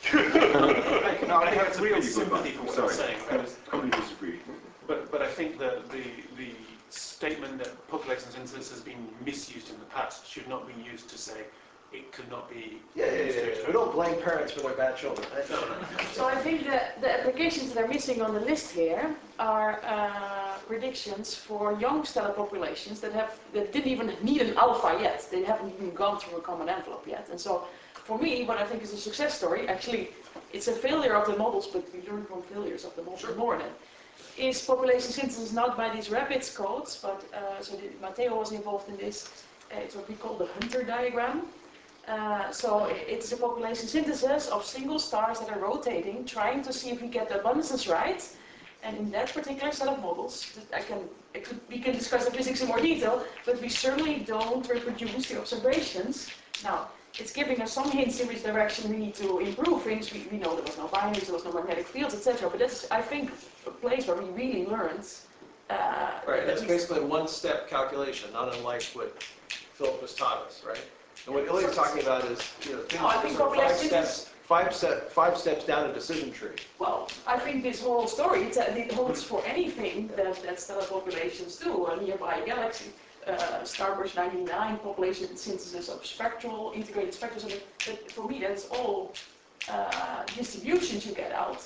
I, no, I I have have a real pretty good sympathy one. for what Sorry. you're saying. I completely disagree. But, but I think that the, the statement that population synthesis has been misused in the past should not be used to say it could not be. Yeah, yeah, yeah, yeah. We don't blame parents for their bad children. I know. So I think that the applications that are missing on the list here are uh, predictions for young stellar populations that have that didn't even need an alpha yet. They haven't even gone through a common envelope yet. And so for me, what I think is a success story, actually, it's a failure of the models, but we learn from failures of the models more than, is population synthesis not by these rabbits codes, but uh, so the, Matteo was involved in this. Uh, it's what we call the Hunter diagram. Uh, so it's a population synthesis of single stars that are rotating, trying to see if we get the abundances right. And in that particular set of models, I can, I could, we can discuss the physics in more detail, but we certainly don't reproduce the observations. Now, it's giving us some hints in which direction we need to improve things. We, we know there was no binaries, there was no magnetic fields, et cetera. But that's, I think, a place where we really learned. Uh, right, that's basically a one-step calculation, not unlike what Philip has taught us, right? And what Ilya's talking about is, you know, things No, I think sort of five population steps, five, step, five steps down a decision tree. Well, I think this whole story, it's, uh, it holds for anything that, that stellar populations do. A nearby galaxy, uh, Starburst ninety-nine, population synthesis of spectral, integrated spectral. So that, for me, that's all uh, distributions you get out.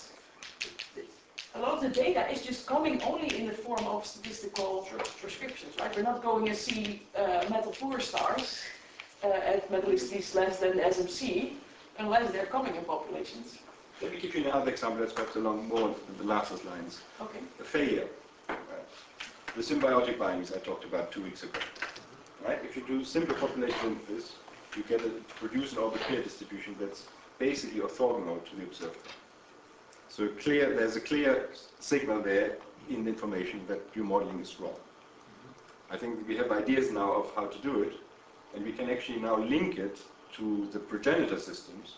A lot of the data is just coming only in the form of statistical prescriptions, right? We're not going to see uh, metal poor stars uh, at metallicities less than S M C, unless they're coming in populations. Let me give you another example that's perhaps along more the last lines. Okay. A failure. Right? The symbiotic bindings I talked about two weeks ago. Right? If you do simple population synthesis, you get a produce an orbit pair distribution that's basically orthogonal to the observed. So clear, there's a clear signal there in the information that your modeling is wrong. I think we have ideas now of how to do it, and we can actually now link it to the progenitor systems.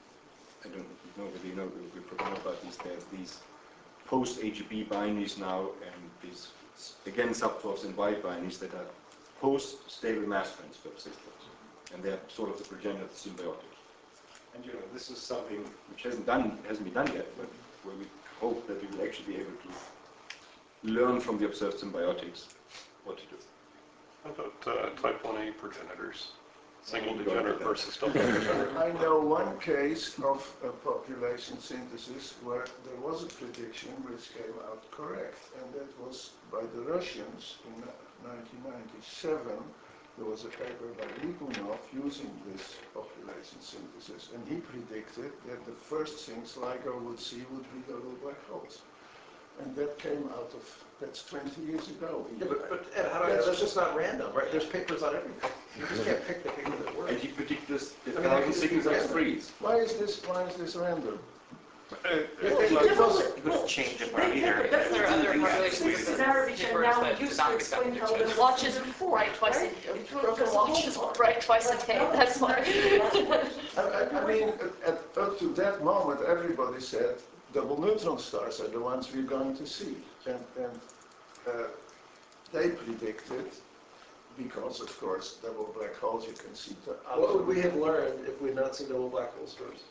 I don't know whether you know, we probably know about these. There's these post-A G B binaries now, and these, again, sub-dwarfs and wide binaries that are post-stable mass transfer systems. And they're sort of the progenitor symbiotic. And you know, this is something which hasn't done, hasn't been done yet, but where we hope that we will actually be able to learn from the observed symbiotics what to do. How about uh, type one A progenitors? Single degenerate versus double degenerate? I know one case of a population synthesis where there was a prediction which came out correct, and that was by the Russians in nineteen ninety-seven. There was a paper by Ligunov using this population synthesis, and he predicted that the first things LIGO would see would be double black holes. And that came out of, that's twenty years ago. Yeah, but, but Ed, how do I, that's just not random, right? There's papers on everything. You just can't pick the paper that works. And he predicted this, the I mean, how can thousand it be signals random? freeze. Why is this, why is this random? It- It it was- You could change the parameter. That's There are other populations This scenario which I now that use not to be explain how The the watches write twice a day. Broken watches will write twice a day. That's why. I, I, I mean, at, up to that moment, everybody said double neutron stars are the ones we're going to see. And, and uh, they predicted, because of course, double black holes you can see. To What would we have learned if we had not seen double black holes first?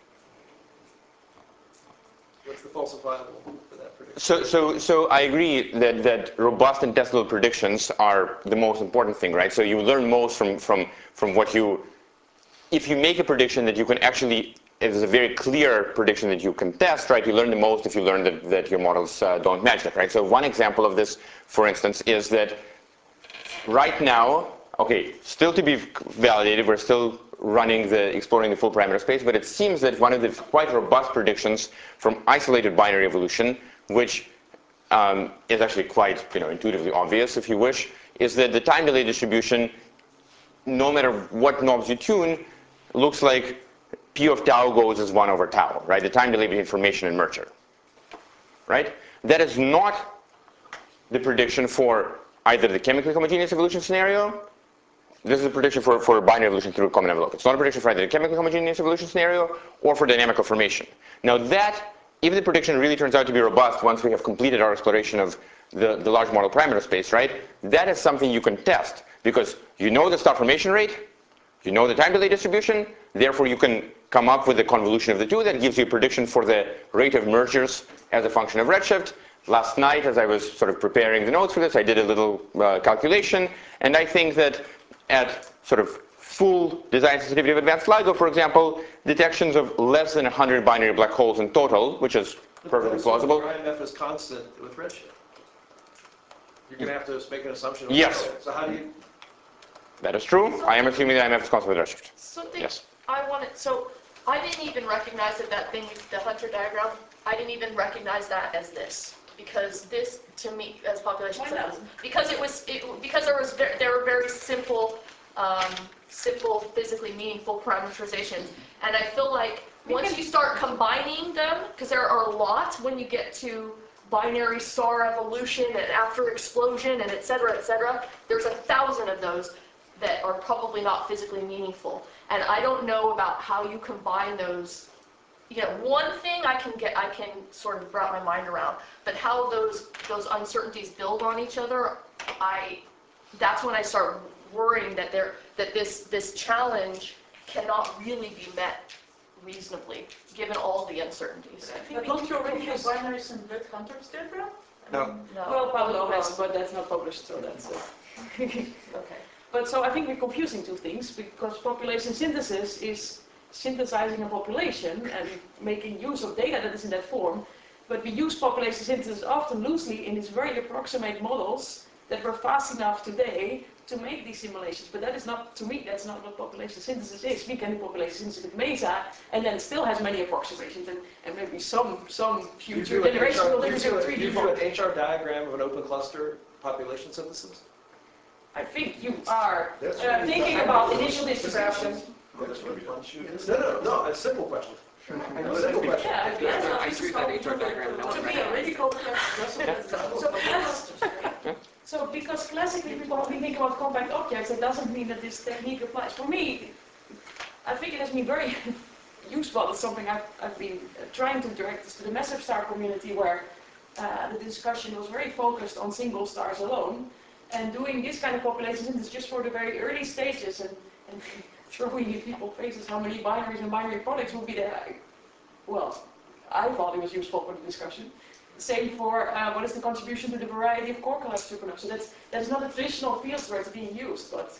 What's the falsifiable for that prediction? So, so, so I agree that, that robust and testable predictions are the most important thing, right? So you learn most from, from, from what you, if you make a prediction that you can actually, it is a very clear prediction that you can test, right? You learn the most if you learn that, that your models uh, don't match that, right? So one example of this, for instance, is that right now, okay, still to be validated, we're still running the, exploring the full parameter space, but it seems that one of the quite robust predictions from isolated binary evolution, which um, is actually quite, you know, intuitively obvious, if you wish, is that the time delay distribution, no matter what knobs you tune, looks like P of tau goes as one over tau, right? The time delay between information and merger, right? That is not the prediction for either the chemically homogeneous evolution scenario. This is a prediction for, for binary evolution through common envelope. It's not a prediction for either the chemically homogeneous evolution scenario or for dynamical formation. Now that, if the prediction really turns out to be robust once we have completed our exploration of the, the large model parameter space, right, that is something you can test because you know the star formation rate, you know the time delay distribution, therefore you can come up with a convolution of the two that gives you a prediction for the rate of mergers as a function of redshift. Last night, as I was sort of preparing the notes for this, I did a little uh, calculation, and I think that at sort of full design sensitivity of advanced LIGO, for example, detections of less than one hundred binary black holes in total, which is perfectly plausible. I M F is constant with redshift. You're going to have to make an assumption. Yes. So how do you? That is true. I am assuming that I M F is constant with redshift. Something Yes. I wanted, so I didn't even recognize that that thing, the Hunter diagram, I didn't even recognize that as this. Because this, to me, as population Why not? studies, because it was, it, because there was, ver- there were very simple, um, simple, physically meaningful parameterizations. And I feel like once you start combining them, because there are a lot when you get to binary star evolution and after explosion and et cetera, et cetera, there's a thousand of those that are probably not physically meaningful. And I don't know about how you combine those. You know, one thing I can get, I can sort of wrap my mind around, but how those those uncertainties build on each other, I, that's when I start worrying that there that this this challenge cannot really be met reasonably, given all the uncertainties. But don't you already have binaries in Red Hunter's diagram? No. No. Well, Pablo has, but that's not published, so that's it. Okay. But so I think we're confusing two things, because population synthesis is synthesizing a population and making use of data that is in that form. But we use population synthesis often loosely in these very approximate models that were fast enough today to make these simulations. But that is not, to me, that's not what population synthesis is. We can do population synthesis with MESA, and then it still has many approximations, and, and maybe some some future generation will do a three D. You do an H R diagram of an open cluster population synthesis? I think you are That's uh, what we- thinking about initial distribution. That's what one should. No, no, no, a simple question. A simple question. Yeah, I guess. I drew that H R diagram. No To one me, read a it. radical so, class- so because classically people only think about compact objects, it doesn't mean that this technique applies. For me, I think it has been very useful. It's something I've, I've been trying to direct this to the massive star community, where uh, the discussion was very focused on single stars alone, and doing this kind of population synthesis just for the very early stages, and, and throwing in people's faces how many binaries and binary products would be there. Well, I thought it was useful for the discussion. Same for uh, what is the contribution to the variety of core collapse supernovas. So that's that's not a traditional field where it's being used, but.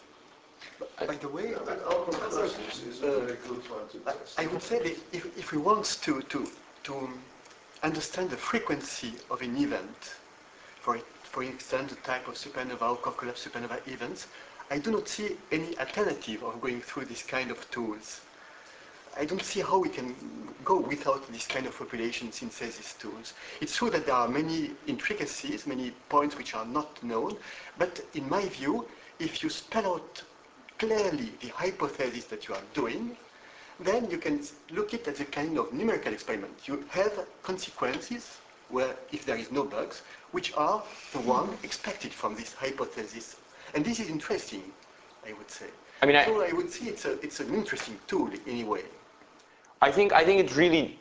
By the way, But open clusters is a very good one to I, test. I would say that if, if we want to, to, to understand the frequency of an event, for, it, for instance, the type of supernova or core collapse supernova events, I do not see any alternative of going through this kind of tools. I don't see how we can go without this kind of population synthesis tools. It's true that there are many intricacies, many points which are not known, but in my view, if you spell out clearly the hypothesis that you are doing, then you can look at it as a kind of numerical experiment. You have consequences where, if there is no bugs, which are the one expected from this hypothesis. And this is interesting, I would say. I mean, I, so I would say it's, a, it's an interesting tool anyway. I think I think it really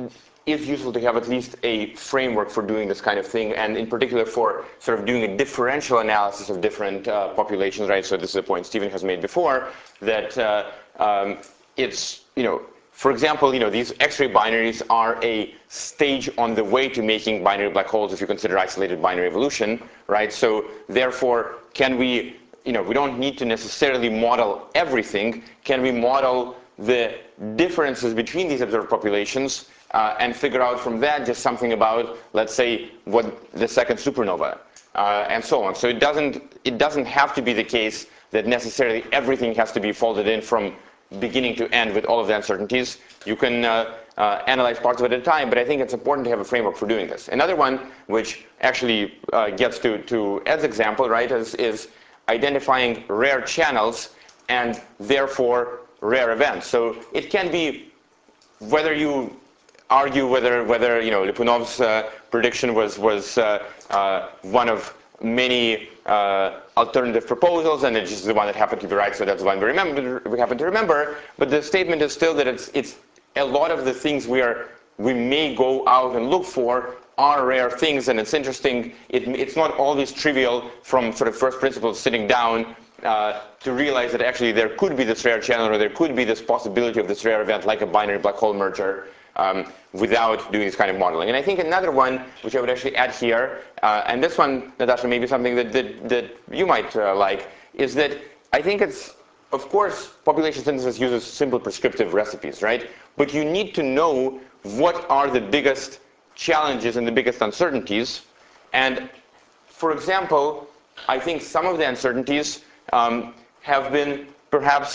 is useful to have at least a framework for doing this kind of thing, and in particular for sort of doing a differential analysis of different uh, populations, right? So this is a point Stephen has made before, that uh, um, it's, you know, for example, you know, these X-ray binaries are a stage on the way to making binary black holes if you consider isolated binary evolution, right? So therefore, can we, you know, we don't need to necessarily model everything. Can we model the differences between these observed populations uh, and figure out from that just something about, let's say, what the second supernova uh, and so on. So it doesn't, it doesn't have to be the case that necessarily everything has to be folded in from beginning to end with all of the uncertainties. You can uh, uh, analyze parts of it at a time, but I think it's important to have a framework for doing this. Another one, which actually uh, gets to, to Ed's example, right, is, is identifying rare channels and therefore rare events. So it can be, whether you argue whether, whether you know, Lyapunov's uh, prediction was, was uh, uh, one of many uh, alternative proposals, and it's just the one that happened to be right, so that's the one we, remember, we happen to remember. But the statement is still that it's, it's a lot of the things we, are, we may go out and look for are rare things, and it's interesting. It, it's not always trivial from sort of first principles sitting down uh, to realize that actually there could be this rare channel, or there could be this possibility of this rare event like a binary black hole merger, um, without doing this kind of modeling. And I think another one, which I would actually add here, uh, and this one, Natasha, maybe something that, that, that you might uh, like, is that I think it's, of course, population synthesis uses simple prescriptive recipes, right? But you need to know what are the biggest challenges and the biggest uncertainties. And for example, I think some of the uncertainties um, have been perhaps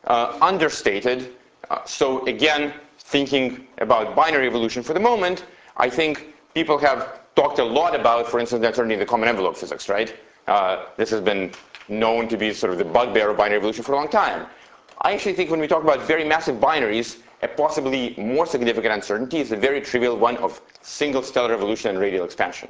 uh, understated. Uh, so again, thinking about binary evolution for the moment, I think people have talked a lot about, for instance, uncertainty in the common envelope physics, right? Uh, this has been known to be sort of the bugbear of binary evolution for a long time. I actually think when we talk about very massive binaries, a possibly more significant uncertainty is the very trivial one of single stellar evolution and radial expansion.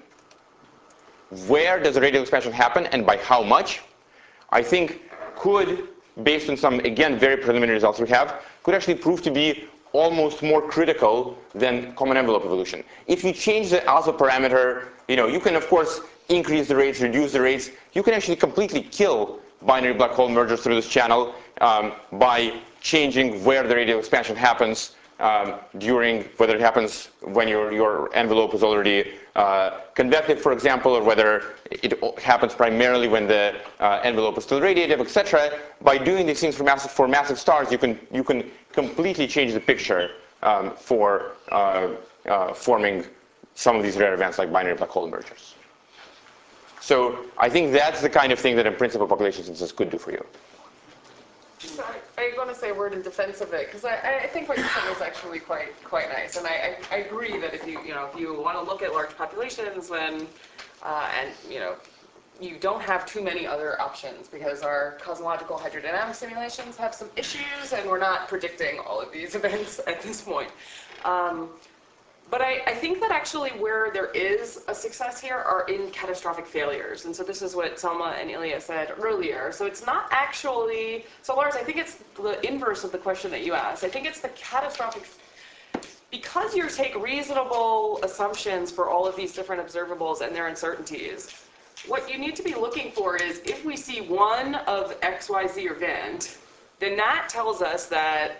Where does the radial expansion happen and by how much? I think could, based on some, again, very preliminary results we have, could actually prove to be almost more critical than common envelope evolution. If you change the alpha parameter, you know, you can, of course, increase the rates, reduce the rates. You can actually completely kill binary black hole mergers through this channel um, by changing where the radial expansion happens um, during, whether it happens when your, your envelope is already uh, convective, for example, or whether it happens primarily when the uh, envelope is still radiative, et cetera. By doing these things for massive, for massive stars, you can, you can completely change the picture um, for uh, uh, forming some of these rare events like binary black hole mergers. So I think that's the kind of thing that in principle population synthesis could do for you. So I, I want to say a word in defense of it, because I, I think what you said was actually quite quite nice, and I, I, I agree that if you you know if you want to look at large populations, then uh, and you know you don't have too many other options because our cosmological hydrodynamic simulations have some issues, and we're not predicting all of these events at this point. Um, But I, I think that actually where there is a success here are in catastrophic failures. And so this is what Selma and Ilya said earlier. So it's not actually, so Lars, I think it's the inverse of the question that you asked. I think it's the catastrophic, because you take reasonable assumptions for all of these different observables and their uncertainties, what you need to be looking for is if we see one of X, Y, Z event, then that tells us that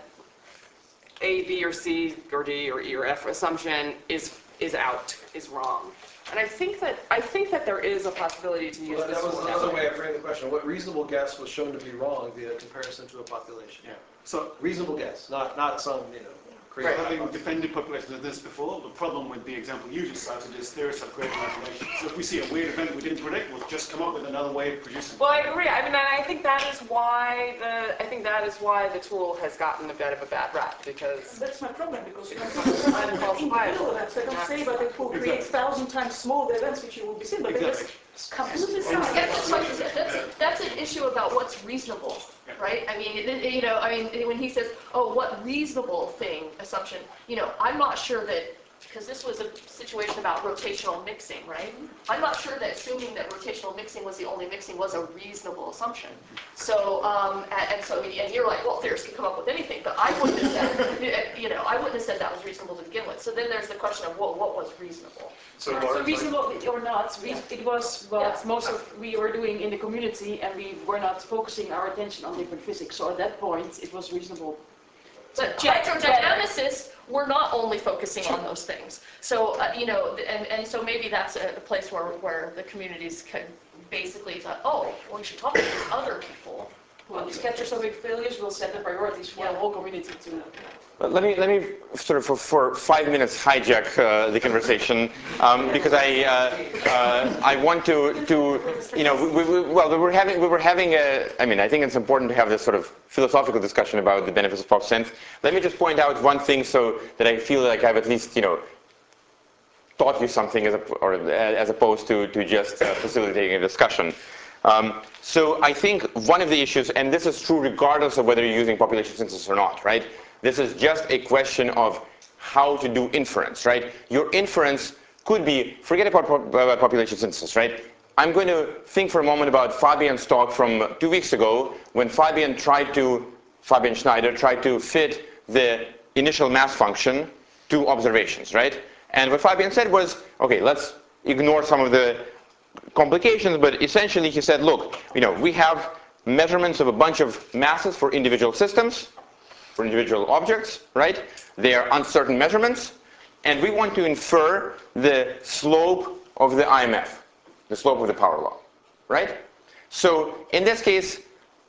A, B, or C, or D, or E, or F assumption is is out, is wrong. And I think that I think that there is a possibility to use Well, this. that was one another way. way of framing the question. What reasonable guess was shown to be wrong via comparison to a population? Yeah. So reasonable guess, not not some you know crazy. Right. Having defended populations of this before, the problem with the example you just cited is theorists have greater information. So if we see a weird event we didn't predict, we'll just come up with another way of producing. Well, I agree. I mean, I think that is why the I think that is why the tool has gotten a bit of a bad rap because That's my problem, because you Unfalsifiable. have individual events. They don't say, but it will create thousand times smaller events which you will be seeing, but they Exactly. just completely Yeah, silent. that's, like, that's, that's an issue about what's reasonable, right? I mean, it, it- you know, I mean, when he says, oh, what reasonable thing, assumption, you know, I'm not sure that, because this was a situation about rotational mixing, right? I'm not sure that assuming that rotational mixing was the only mixing was a reasonable assumption. So, um, and, and so, and you're like, well, theorists can come up with anything, but I wouldn't have said, you know, I wouldn't have said that was reasonable to begin with. So then there's the question of, well, what was reasonable? So, So Lars, reasonable or not, we, it was what Yeah. most of we were doing in the community, and we were not focusing our attention on different physics. So at that point, it was reasonable. But check hydrodynamicists were not only focusing on those things. So, uh, you know, and, and so maybe that's a, a place where, where the communities could basically thought, oh, well, we should talk to these other people. Well, these catastrophic failures will set the priorities for the whole community to. But let me let me sort of for, for five minutes hijack uh, the conversation um, because I uh, uh, I want to to you know we, we, well we were having we were having a I mean I think it's important to have this sort of philosophical discussion about the benefits of pop synth. Let me just point out one thing so that I feel like I've at least you know taught you something as a, or as opposed to to just uh, facilitating a discussion. Um, so I think one of the issues, and this is true regardless of whether you're using population synthesis or not, right? This is just a question of how to do inference, right? Your inference could be, forget about, about population synthesis, right? I'm going to think for a moment about Fabian's talk from two weeks ago when Fabian tried to, Fabian Schneider tried to fit the initial mass function to observations, right? And what Fabian said was, okay, let's ignore some of the complications, but essentially he said, look, you know, we have measurements of a bunch of masses for individual systems, for individual objects, right? They are uncertain measurements, and we want to infer the slope of the I M F, the slope of the power law, right? So in this case,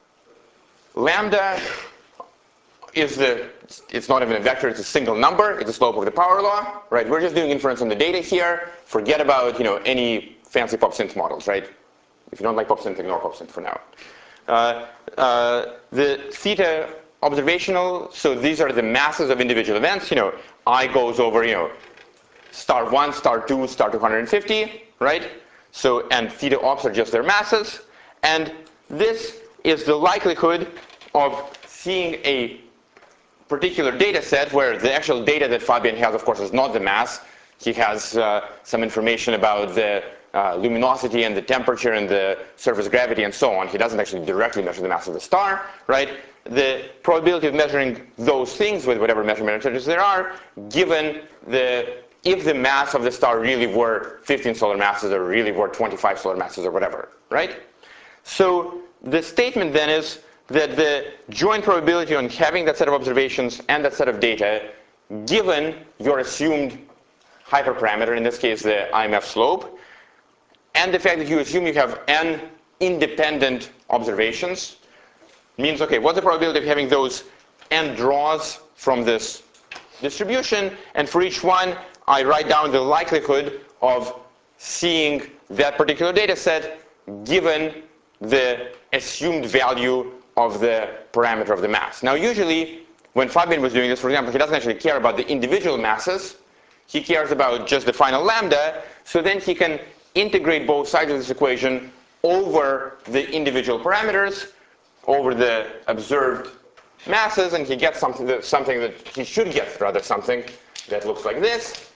lambda is the, it's not even a vector, it's a single number, it's the slope of the power law, right? We're just doing inference on the data here. Forget about, you know, any fancy PopSynth models, right? If you don't like PopSynth, ignore PopSynth for now. Uh, uh, the theta observational, so these are the masses of individual events. You know, I goes over, you know, star one, star two, star two hundred fifty, right? So, and theta ops are just their masses. And this is the likelihood of seeing a particular data set where the actual data that Fabian has, of course, is not the mass. He has uh, some information about the uh, luminosity and the temperature and the surface gravity and so on. He doesn't actually directly measure the mass of the star, right? The probability of measuring those things with whatever measurement alternatives there are, given the, if the mass of the star really were fifteen solar masses or really were twenty-five solar masses or whatever, right? So the statement then is that the joint probability on having that set of observations and that set of data, given your assumed hyperparameter, in this case the I M F slope, and the fact that you assume you have n independent observations, means, okay, what's the probability of having those n draws from this distribution? And for each one, I write down the likelihood of seeing that particular data set given the assumed value of the parameter of the mass. Now, usually, when Fabian was doing this, for example, he doesn't actually care about the individual masses. He cares about just the final lambda. So then he can integrate both sides of this equation over the individual parameters, over the observed masses, and he gets something that, something that he should get, rather, something that looks like this.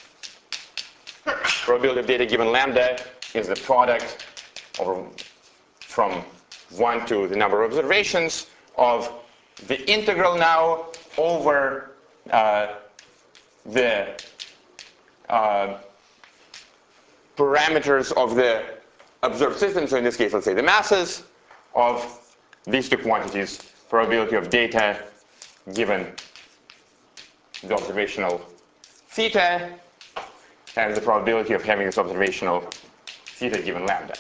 Probability of data given lambda is the product over from one to the number of observations of the integral now over uh, the uh, parameters of the observed system. So in this case, let's say the masses of these two quantities, probability of data given the observational theta and the probability of having this observational theta given lambda.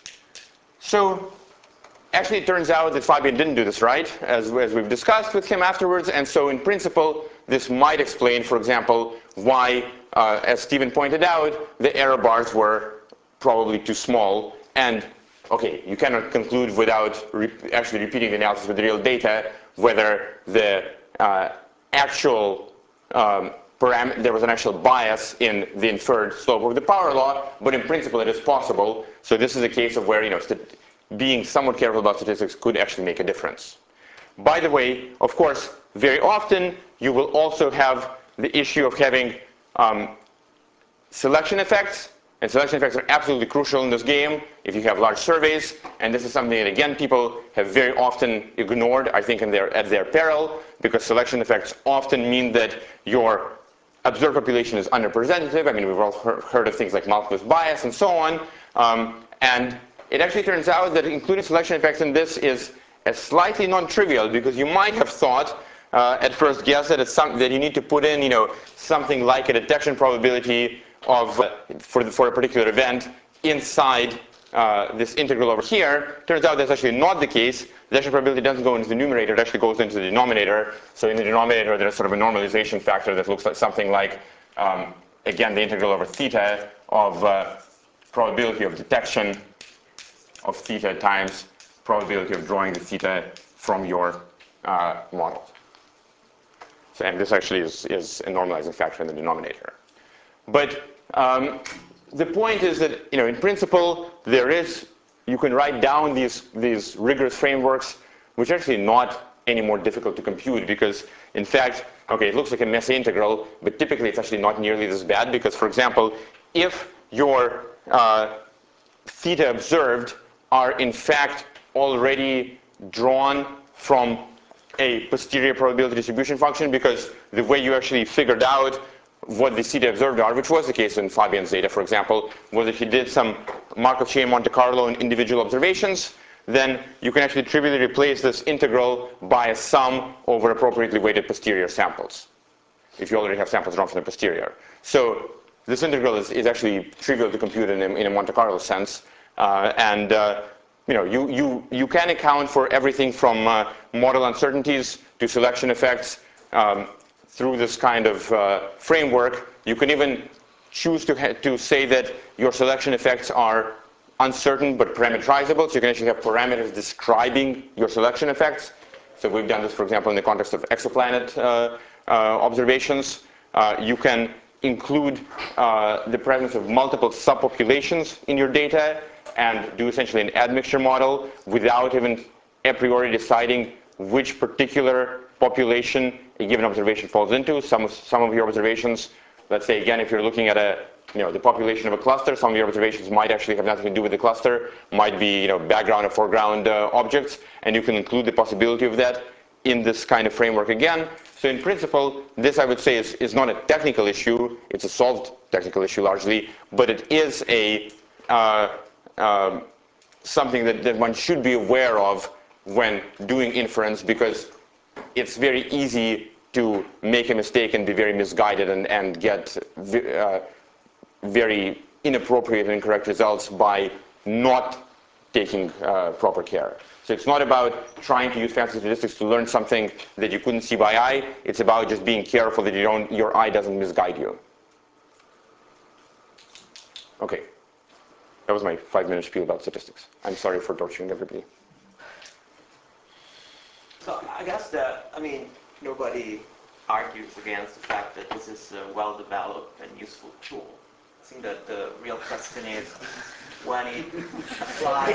So actually it turns out that Fabian didn't do this right, as, as we've discussed with him afterwards, and so in principle this might explain, for example, why, uh, as Stephen pointed out, the error bars were probably too small. And okay, you cannot conclude without re actually repeating the analysis with the real data whether the uh, actual um, parameter, there was an actual bias in the inferred slope of the power law, but in principle it is possible. So this is a case of where, you know, being somewhat careful about statistics could actually make a difference. By the way, of course, very often you will also have the issue of having um, selection effects. And selection effects are absolutely crucial in this game if you have large surveys. And this is something that, again, people have very often ignored, I think, in their, at their peril, because selection effects often mean that your observed population is underrepresentative. I mean, we've all heard of things like multiplicity bias and so on. Um, and it actually turns out that including selection effects in this is a slightly non-trivial, because you might have thought uh, at first guess that it's something that you need to put in, you know, something like a detection probability of uh, for the, for a particular event inside uh, this integral over here. Turns out that's actually not the case. The detection probability doesn't go into the numerator; it actually goes into the denominator. So in the denominator, there's sort of a normalization factor that looks like something like, um, again, the integral over theta of uh, probability of detection of theta times probability of drawing the theta from your uh, model. So, and this actually is, is a normalizing factor in the denominator. But um, the point is that, you know, in principle, there is, you can write down these, these rigorous frameworks, which are actually not any more difficult to compute, because, in fact, okay, it looks like a messy integral, but typically it's actually not nearly this bad, because, for example, if your uh, theta observed are in fact already drawn from a posterior probability distribution function, because the way you actually figured out what the theta observed are, which was the case in Fabian's data, for example, was that he did some Markov chain Monte Carlo in individual observations, then you can actually trivially replace this integral by a sum over appropriately weighted posterior samples, if you already have samples drawn from the posterior. So this integral is, is actually trivial to compute in a, in a Monte Carlo sense. Uh, and uh, you know, you, you, you can account for everything from uh, model uncertainties to selection effects um, through this kind of uh, framework. You can even choose to, to say that your selection effects are uncertain but parameterizable. So you can actually have parameters describing your selection effects. So we've done this, for example, in the context of exoplanet uh, uh, observations. Uh, you can include uh, the presence of multiple subpopulations in your data and do essentially an admixture model without even a priori deciding which particular population a given observation falls into. Some, some of your observations, let's say again, if you're looking at a, you know, the population of a cluster, some of your observations might actually have nothing to do with the cluster, might be, you know, background or foreground uh, objects, and you can include the possibility of that in this kind of framework again. So in principle, this I would say is, is not a technical issue, it's a solved technical issue largely, but it is a uh, um, something that, that one should be aware of when doing inference, because it's very easy to make a mistake and be very misguided and, and get uh, very inappropriate and incorrect results by not taking uh, proper care. So it's not about trying to use fancy statistics to learn something that you couldn't see by eye. It's about just being careful that you don't, your eye doesn't misguide you. Okay. That was my five-minute spiel about statistics. I'm sorry for torturing everybody. So I guess that, I mean, nobody argues against the fact that this is a well-developed and useful tool. I think that the real question is when it applies.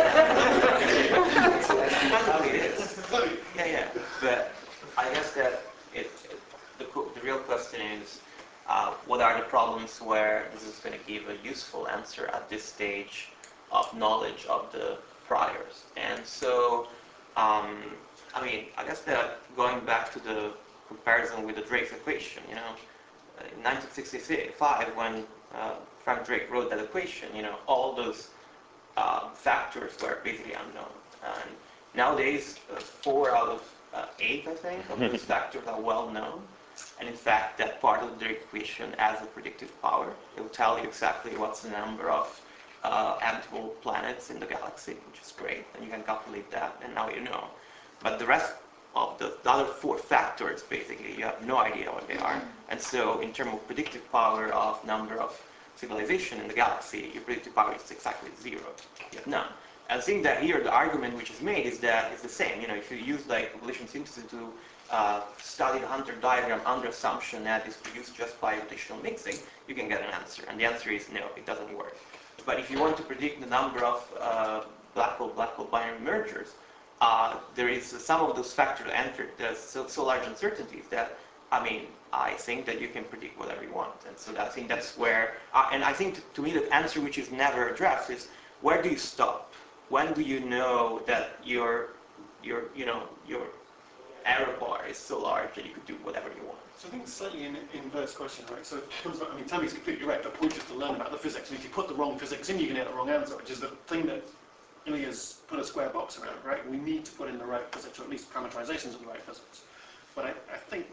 That's how it is. Yeah, yeah. But I guess that it, it, the, the real question is uh, what are the problems where this is going to give a useful answer at this stage of knowledge of the priors. And so, um, I mean, I guess that going back to the comparison with the Drake's equation, you know, in nineteen sixty-five when uh, Frank Drake wrote that equation, you know, all those uh, factors were basically unknown. And nowadays, uh, four out of uh, eight, I think, of those factors are well known. And in fact, that part of the Drake equation has a predictive power. It will tell you exactly what's the number of uh, habitable planets in the galaxy, which is great. And you can calculate that, and now you know. But the rest of the, the other four factors, basically, you have no idea what they are. And so in terms of predictive power of number of civilization in the galaxy, your predictive power is exactly zero. You have none. And I think that here the argument which is made is that it's the same. You know, if you use like population synthesis to uh, study the Hunter diagram under assumption that is produced just by rotational mixing, you can get an answer. And the answer is no, it doesn't work. But if you want to predict the number of uh, black hole black hole binary mergers, Uh, there is uh, some of those factors entered uh, so, so large uncertainties that, I mean, I think that you can predict whatever you want. And so that, I think that's where, uh, and I think to, to me the answer which is never addressed is, where do you stop? When do you know that your, your, you know, your error bar is so large that you could do whatever you want? So I think it's slightly an inverse question, right? So it comes back, I mean, Tammy's completely right. The point is to learn about the physics. And if you put the wrong physics in, you can get the wrong answer, which is the thing that Ilya's put a square box around, right? We need to put in the right physics, or at least parameterizations of the right physics. But I, I think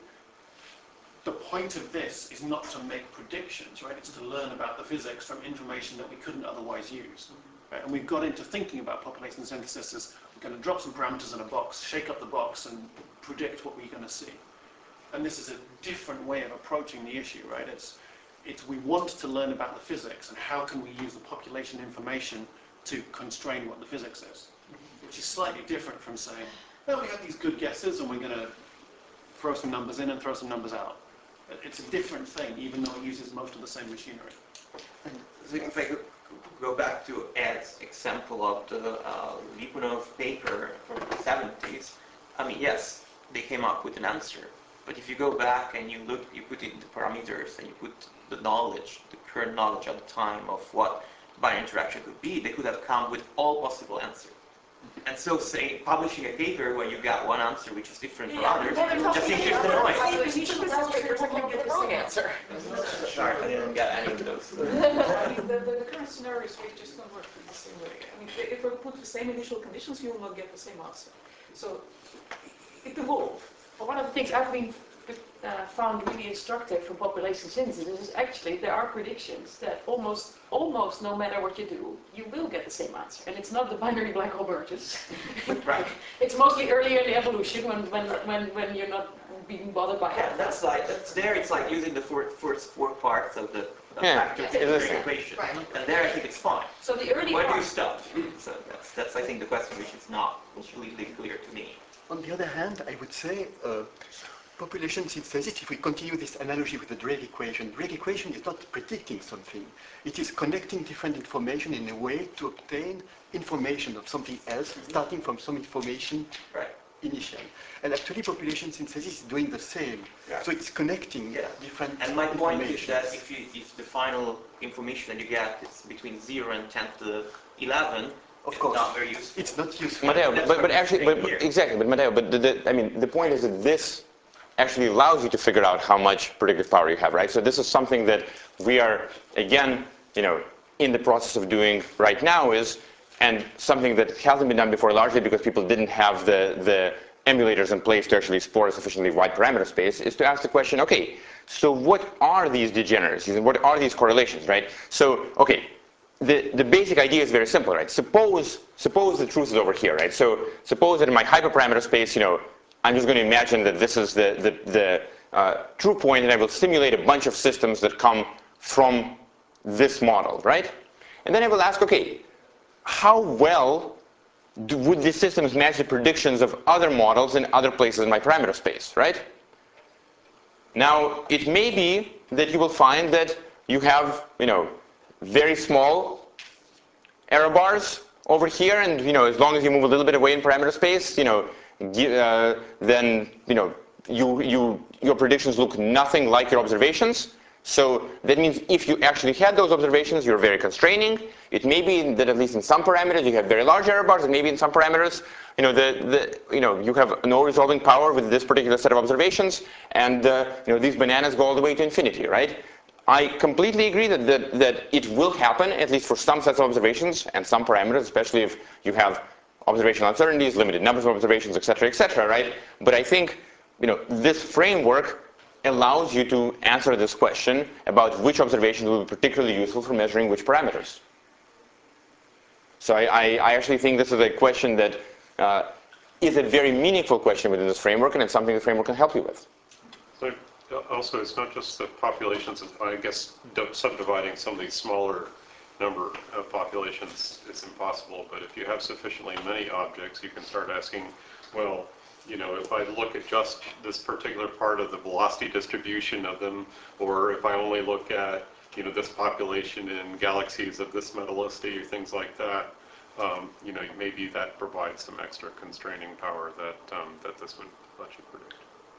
the point of this is not to make predictions, right? It's to learn about the physics from information that we couldn't otherwise use. Right? And we've got into thinking about population synthesis as we're going to drop some parameters in a box, shake up the box, and predict what we're going to see. And this is a different way of approaching the issue, right? It's, it's we want to learn about the physics, and how can we use the population information to constrain what the physics is, which is slightly different from saying, well, we have these good guesses and we're going to throw some numbers in and throw some numbers out. It's a different thing, even though it uses most of the same machinery. So if I go back to Ed's example of the uh, Lyapunov paper from the seventies, I mean, yes, they came up with an answer. But if you go back and you look, you put it into parameters and you put the knowledge, the current knowledge at the time of what binary interaction could be, they could have come with all possible answers. And so, say, publishing a paper where you got one answer which is different from others, just increases the noise. You're talking about the wrong answer. Sorry, I didn't get any of those. I mean, the, the, the current scenarios really just don't work in the same way. I mean, if we put the same initial conditions, you will not get the same answer. So, it evolved. Well, one of the things I've been uh, found really instructive for population synthesis is actually there are predictions that almost, almost no matter what you do, you will get the same answer. And it's not the binary black hole mergers. Right. It's mostly earlier in the evolution when, when, when, when you're not being bothered by it. Yeah, that's like, that's there it's like using the four, first four parts of the, the Yeah, factors it in the is. equation. Right. And there I think it's fine. So the early Where do you part, stop? So that's, that's I think the question which is not completely clear to me. On the other hand, I would say uh, population synthesis, if we continue this analogy with the Drake equation, Drake equation is not predicting something. It is connecting different information in a way to obtain information of something else, starting from some information Right. initial. And actually population synthesis is doing the same. Yeah. So it's connecting Yeah. different And my point is information. that if, you, if the final information that you get is between zero and ten to the eleven, Of it's course, not very useful. it's not useful. Matteo, That's but, what but we're actually, saying but, but here. exactly, but Matteo, but the, the, I mean, the point is that this actually allows you to figure out how much predictive power you have, right? So this is something that we are, again, you know, in the process of doing right now is, and something that hasn't been done before largely because people didn't have the, the emulators in place to actually explore a sufficiently wide parameter space, is to ask the question, okay, so what are these degeneracies and what are these correlations, right? So, okay, the, the basic idea is very simple, right? Suppose, suppose the truth is over here, right? So suppose that in my hyperparameter space, you know, I'm just going to imagine that this is the, the, the uh, true point, and I will simulate a bunch of systems that come from this model, right? And then I will ask, okay, how well do, would these systems match the predictions of other models in other places in my parameter space, right? Now, it may be that you will find that you have, you know, very small error bars over here, and you know, as long as you move a little bit away in parameter space, you know, uh, then you know, you you your predictions look nothing like your observations. So that means if you actually had those observations, you're very constraining. It may be that at least in some parameters you have very large error bars, and maybe in some parameters, you know, the the you know you have no resolving power with this particular set of observations, and uh, you know, these bananas go all the way to infinity, right? I completely agree that, that, that it will happen, at least for some sets of observations and some parameters, especially if you have observational uncertainties, limited numbers of observations, et cetera, et cetera, right? But I think, you know, this framework allows you to answer this question about which observations will be particularly useful for measuring which parameters. So I, I, I actually think this is a question that uh, is a very meaningful question within this framework, and it's something the framework can help you with. So also, it's not just the populations. I guess subdividing some of these smaller number of populations is impossible. But if you have sufficiently many objects, you can start asking, well, you know, if I look at just this particular part of the velocity distribution of them, or if I only look at, you know, this population in galaxies of this metallicity or things like that, um, you know, maybe that provides some extra constraining power that um, that this would let you predict.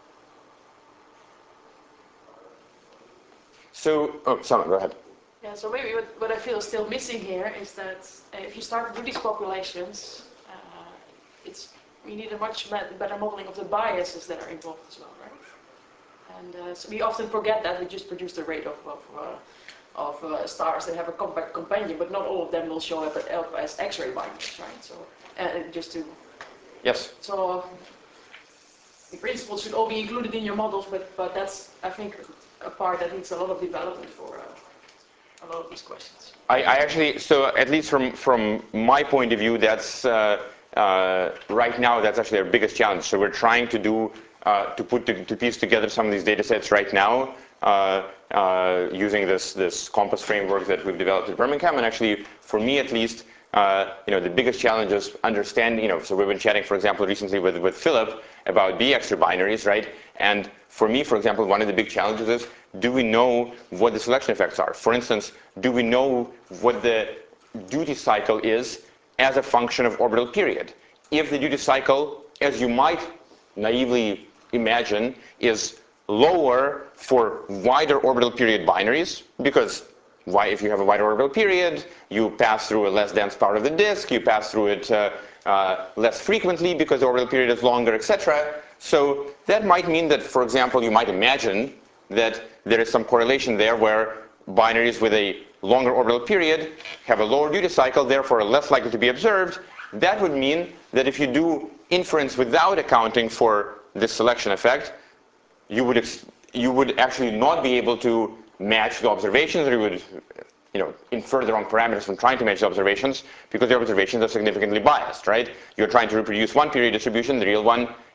So, oh, Simon, go ahead. Yeah, so maybe what, what I feel is still missing here is that uh, if you start to do these populations, uh, it's we need a much better modeling of the biases that are involved as well, right? And uh, so we often forget that we just produce the rate of of, uh, of uh, stars that have a compact companion, but not all of them will show up as X-ray binaries, right? So uh, just to yes. So in principle, it should all be included in your models, but but that's I think a part that needs a lot of development for uh, a lot of these questions. I, I actually, so at least from, from my point of view, that's, uh, uh, right now, that's actually our biggest challenge. So we're trying to do, uh, to put, to, to piece together some of these data sets right now, uh, uh, using this, this COMPAS framework that we've developed at Birmingham. And actually, for me at least, uh, you know, the biggest challenge is understanding, you know, so we've been chatting, for example, recently with, with Philip about B X binaries, right? And for me, for example, one of the big challenges is, do we know what the selection effects are? For instance, do we know what the duty cycle is as a function of orbital period? If the duty cycle, as you might naively imagine, is lower for wider orbital period binaries, because why, if you have a wider orbital period, you pass through a less dense part of the disk, you pass through it uh, uh, less frequently because the orbital period is longer, et cetera. So that might mean that, for example, you might imagine that there is some correlation there where binaries with a longer orbital period have a lower duty cycle, therefore are less likely to be observed. That would mean that if you do inference without accounting for this selection effect, you would, ex you would actually not be able to match the observations, or you would, you know, infer the wrong parameters from trying to match the observations, because the observations are significantly biased, right? You're trying to reproduce one period distribution, the real one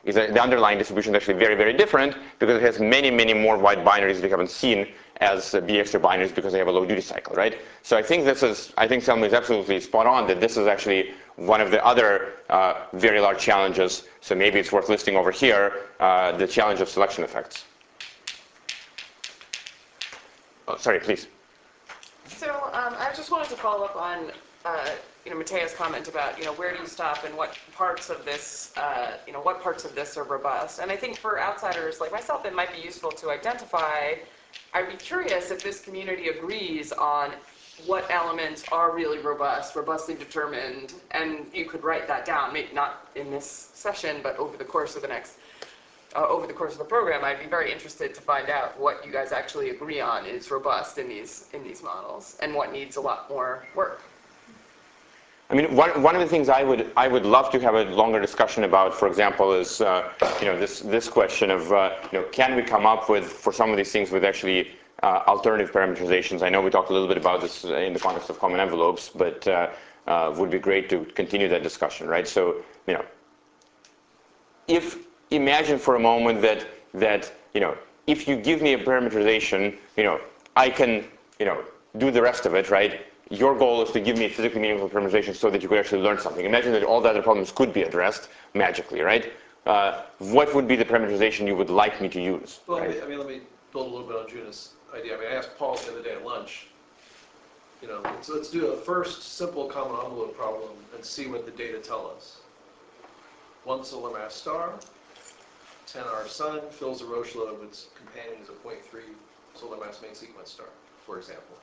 is that the underlying distribution is actually very, very different because it has many, many more wide binaries that you haven't seen as uh, B extra binaries because they have a low duty cycle, right? So I think this is, I think Selma is absolutely spot on that this is actually one of the other uh, very large challenges. So maybe it's worth listing over here, uh, the challenge of selection effects. Oh, sorry, please. So um, I just wanted to follow up on uh, you know, Mateo's comment about, you know, where do you stop and what parts of this, uh, you know, what parts of this are robust. And I think for outsiders like myself, it might be useful to identify. I'd be curious if this community agrees on what elements are really robust, robustly determined, and you could write that down, maybe not in this session, but over the course of the next, uh, over the course of the program. I'd be very interested to find out what you guys actually agree on is robust in these in these models, and what needs a lot more work. I mean, one, one of the things I would I would love to have a longer discussion about, for example, is uh, you know this this question of uh, you know can we come up with for some of these things with actually uh, alternative parameterizations. I know we talked a little bit about this in the context of common envelopes, but uh, uh, would be great to continue that discussion, right? So you know, if imagine for a moment that that you know if you give me a parameterization, you know I can you know do the rest of it, right? Your goal is to give me a physically meaningful parameterization so that you could actually learn something. Imagine that all the other problems could be addressed magically, right? Uh, what would be the parameterization you would like me to use? Well, right? I, mean, I mean, let me build a little bit on Juna's idea. I mean, I asked Paul the other day at lunch, you know, let's, let's do a first simple common envelope problem and see what the data tell us. One solar mass star, ten R sun, fills the Roche load of its companion is a zero point three solar mass main sequence star, for example.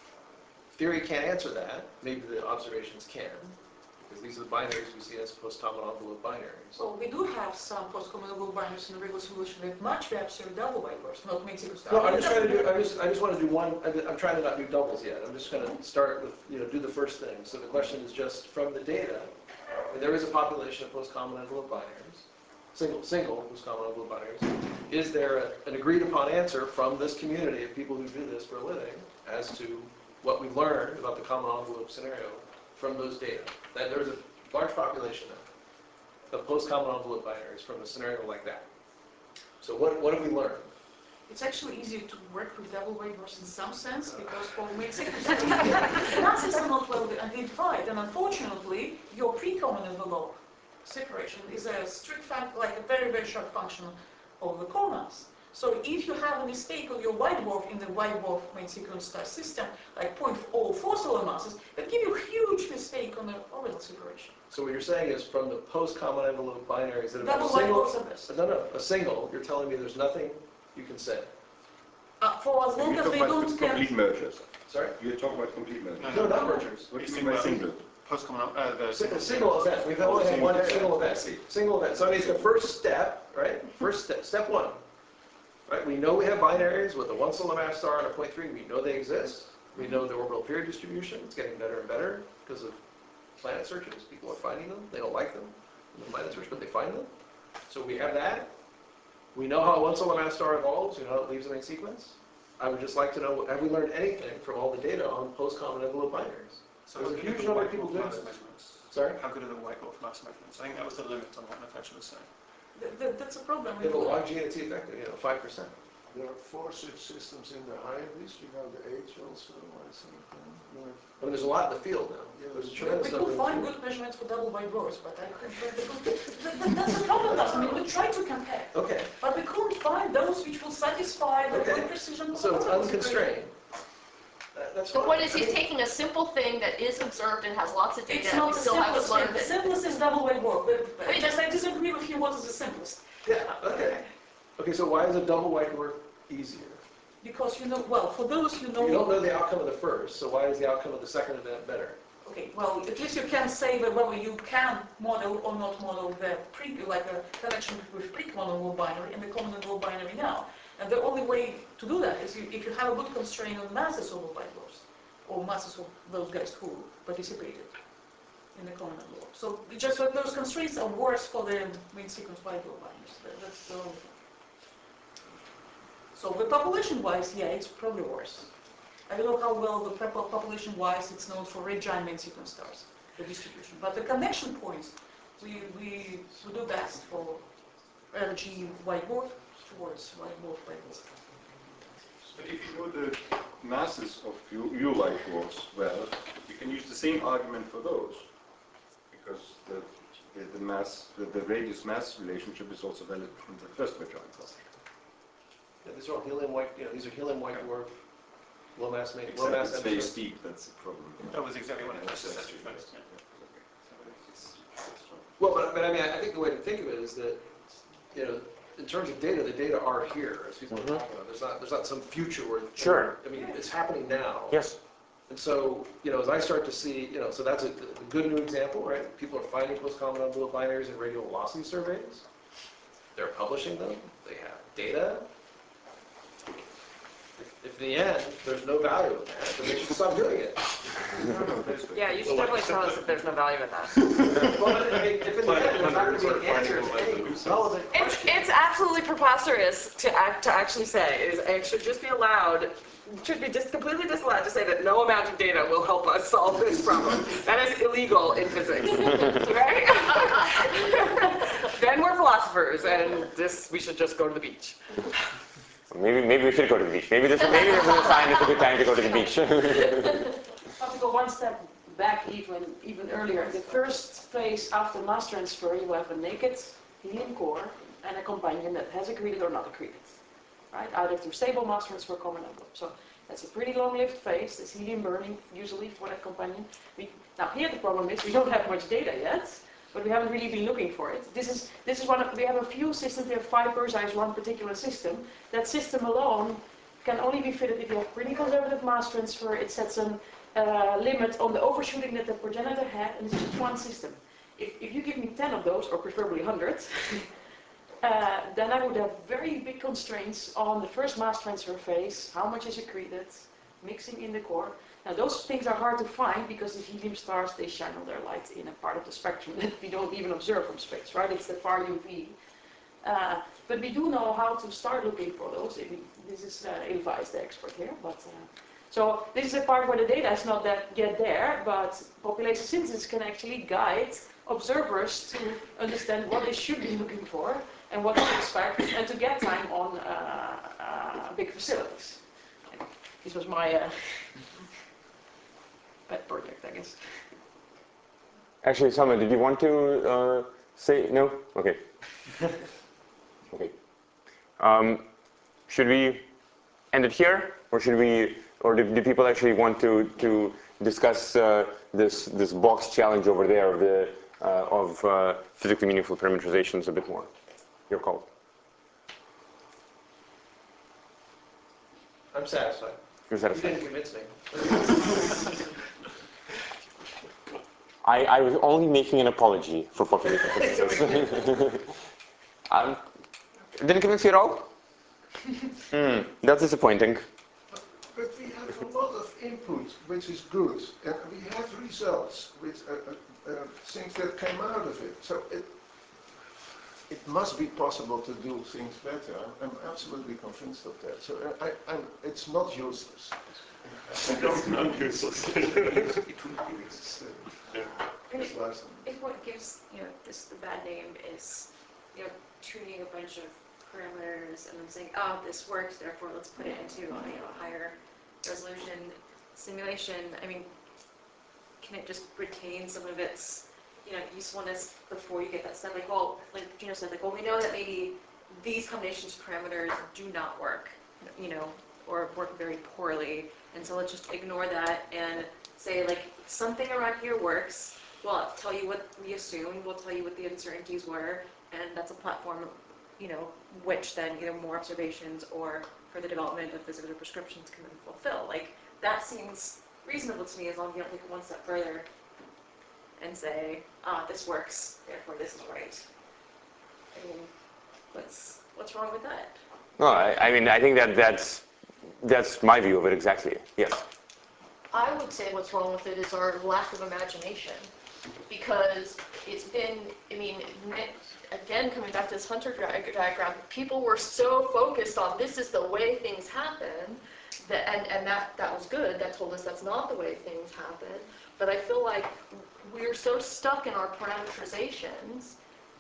Theory can't answer that. Maybe the observations can, because these are the binaries we see as post-common envelope binaries. Well, we do have some post-common envelope binaries in the regular solution with much we observe double bytecores, not main sequence star. No, I'm just trying to do. I just I just want to do one. I'm trying to not do doubles yet. I'm just going to start with you know do the first thing. So the question is just from the data, there is a population of post-common envelope binaries, single single post-common envelope binaries. Is there a, an agreed upon answer from this community of people who do this for a living as to what we've learned about the common envelope scenario from those data? That there's a large population of, of post-common envelope binaries from a scenario like that. So what, what have we learned? It's actually easier to work with double bytecores in some sense because for main sequence the masses are not well identified, and unfortunately your pre-common envelope separation is a strict fact, like a very very short function of the core mass. So if you have a mistake of your white dwarf in the white dwarf main sequence star system, like zero point zero four solar masses, that give you a huge mistake on the orbital separation. So what you're saying is from the post-common envelope binaries that have Double a single, bytecores are best. no, no, a single, you're telling me there's nothing you can say. Uh, for as long You're as they talking about don't complete get... mergers. Sorry? You're talking about complete mergers. No, No, not mergers. What do you mean by single? Post-common, uh, the A single event. We've only had one single event. Single event. So I mean, it's the first step, right? First step, step one. Right? We know we have binaries with a one solar mass star and a zero point three. We know they exist. We know the orbital period distribution. It's getting better and better because of planet searches. People are finding them. They don't like them in the planet search, but they find them. So we have that. We know how a one solar mass star evolves. We know how it leaves the main sequence. I would just like to know, have we learned anything from all the data on post-common envelope binaries? So There's a how good are huge the number of white people dwarf doing mass this. measurements? Sorry? How good are the white dwarf mass measurements? I think that was the limit on what Natasha was saying. Th th that's a problem. They have a log G N T effective, you know, five percent. There are four such systems in the Hive-list. You have the H also, I think. You have, I mean, there's a lot in the field now. There's a We, tremendous we number could in the find field. good measurements for double bytecores, but I couldn't find the good... Th th that's the problem, I mean, we tried to compare, Okay, but we couldn't find those which will satisfy the Okay. good precision. for so the it's orbital unconstrained. That- That's The fine. point is I he's mean, taking a simple thing that is observed and has lots of data It's and we not the still haven't simplest thing. learned The it. simplest is double bytecore. But, but Wait, just I disagree with you. What is the simplest? Yeah, okay. Okay, so why is a double bytecore easier? Because you know, well, for those you know. You don't know the outcome of the first, so why is the outcome of the second event better? Okay, well, at least you can say that whether you can model or not model the pre, like a connection with pre-common envelope binary and the common envelope binary now. And the only way to do that is you, if you have a good constraint on masses of bytecores, or masses of those guys who participated in the common envelope. So just that those constraints are worse for the main sequence bytecore binaries. That, that's the only thing. So the population-wise, yeah, it's probably worse. I don't know how well the population-wise it's known for red giant main sequence stars, the distribution. But the connection points, we, we, we do best for R G whiteboard towards whiteboard, whiteboard. But if you know the masses of U, U light cores well, you can use the same argument for those, because the the, the mass, the, the radius mass relationship is also valid in the first Red Giant Cluster. Yeah, these are all helium white. You know, these are helium white dwarf, low mass, main, low Except mass. it's very steep. That's the problem. That was exactly what I was just said first. Yeah. Well, but, but I mean, I think the way to think of it is that, you know, in terms of data, the data are here, as people Mhm. are talking about. There's not, there's not some future where. Sure. I mean, it's happening now. Yes. And so, you know, as I start to see, you know, so that's a, a good new example, right? People are finding post-common envelope binaries in radial velocity surveys. They're publishing them. They have data. If, if in the end there's no value in that, then they should stop doing it. Yeah, you should definitely tell us if there's no value in that. Well, I mean, if in the end there's not going to be an answer to any relevant It's, question. it's absolutely preposterous to act to actually say is it should just be allowed, should be just completely disallowed to say that no amount of data will help us solve this problem. That is illegal in physics, right? Then we're philosophers, and this we should just go to the beach. Maybe maybe we should go to the beach. Maybe this maybe this is a sign it's a good time to go to the beach. But to go one step back even even earlier, the first phase after mass transfer, you have a naked helium core and a companion that has accreted or not accreted, right? Either through stable mass transfer or common envelope. So that's a pretty long-lived phase. There's helium burning usually for that companion. We, now here the problem is we don't have much data yet, but we haven't really been looking for it. This is this is one of, we have a few systems. We have five Perseus, one particular system. That system alone can only be fitted if you have pretty conservative mass transfer. It sets a uh, limit on the overshooting that the progenitor had, and it's just one system. If, if you give me ten of those, or preferably one hundred, uh, then I would have very big constraints on the first mass transfer phase, how much is accreted, mixing in the core. Now those things are hard to find because the helium stars, they shine all their light in a part of the spectrum that we don't even observe from space, right? It's the far U V. Uh, but we do know how to start looking for those. I mean, this is uh, Ylva is the expert here, but uh, so this is a part where the data is not that yet there, but population synthesis can actually guide observers to understand what they should be looking for and what to expect, and to get time on uh, uh, big facilities. And this was my uh, pet project, I guess. Actually, Salma, did you want to uh, say no? Okay. Okay. Um, should we end it here, or should we, or do, do people actually want to to discuss uh, this this box challenge over there of the uh, of uh, physically meaningful parameterizations a bit more? Your call. I'm satisfied. You're satisfied. You didn't convince me. I, I was only making an apology for population synthesis. um, didn't convince you at all? Hmm, that's disappointing. But we have a lot of input, which is good, and we have results, which uh, uh, uh, things that came out of it. So it it must be possible to do things better. I'm, I'm absolutely convinced of that. So I, I, I'm, it's not useless. It's not useless. And it, if what gives, you know, this the bad name is, you know, tuning a bunch of parameters and then saying, oh, this works, therefore let's put it into, you know, a higher resolution simulation. I mean, can it just retain some of its, you know, usefulness before you get that step? Like, well, like Gino said, like, well, we know that maybe these combinations of parameters do not work, you know, or work very poorly, and so let's just ignore that and say, like, something around here works. We'll tell you what we assumed, we'll tell you what the uncertainties were, and that's a platform, you know, which then either more observations or further development of physical prescriptions can then fulfill. Like, that seems reasonable to me as long as you don't take it one step further and say, ah, this works, therefore this is right. I mean, what's, what's wrong with that? No, I, I mean, I think that that's, that's my view of it exactly, yes. I would say what's wrong with it is our lack of imagination, because it's been, I mean, again, coming back to this Hunter diagram, people were so focused on this is the way things happen, that, and, and that, that was good, that told us that's not the way things happen, but I feel like we're so stuck in our parameterizations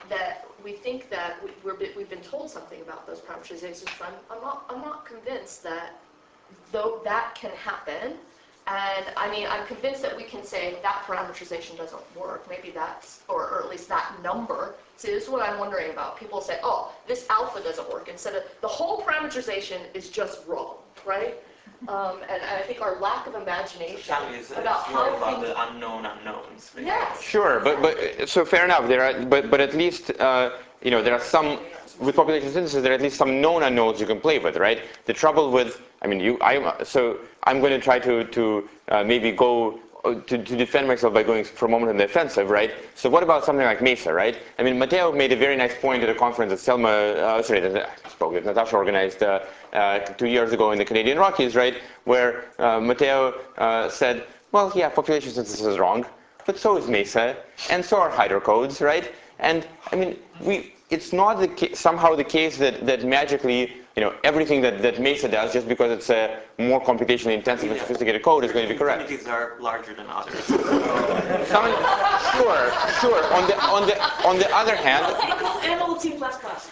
that we think that we- we're, be- we've been told something about those parameterizations. I'm, I'm not, I'm not convinced that though that can happen. And I mean, I'm convinced that we can say that parameterization doesn't work. Maybe that's, or, or at least that number. See, this is what I'm wondering about. People say, oh, this alpha doesn't work. Instead of, the whole parameterization is just wrong, right? Um, and I think our lack of imagination Is, about it's more how about things... the unknown unknowns. Basically. Yes. Sure, but, but so fair enough. There are, but, but at least, uh, you know, there are some, with population synthesis, there are at least some known unknowns you can play with, right? The trouble with, I mean, you, I, so I'm going to try to, to uh, maybe go, uh, to, to defend myself by going for a moment on the offensive, right? So what about something like MESA, right? I mean, Matteo made a very nice point at a conference that Selma, uh, sorry, that I spoke that Natasha organized uh, uh, two years ago in the Canadian Rockies, right? Where uh, Matteo uh, said, well, yeah, population synthesis is wrong, but so is MESA, and so are hydrocodes, right? And I mean, we, it's not the ca- somehow the case that, that magically, you know, everything that, that MESA does, just because it's a more computationally intensive and sophisticated code, is going to be correct. Infinities are larger than others. Some, sure, sure. On the, on the, on the other hand, M L T plus plus.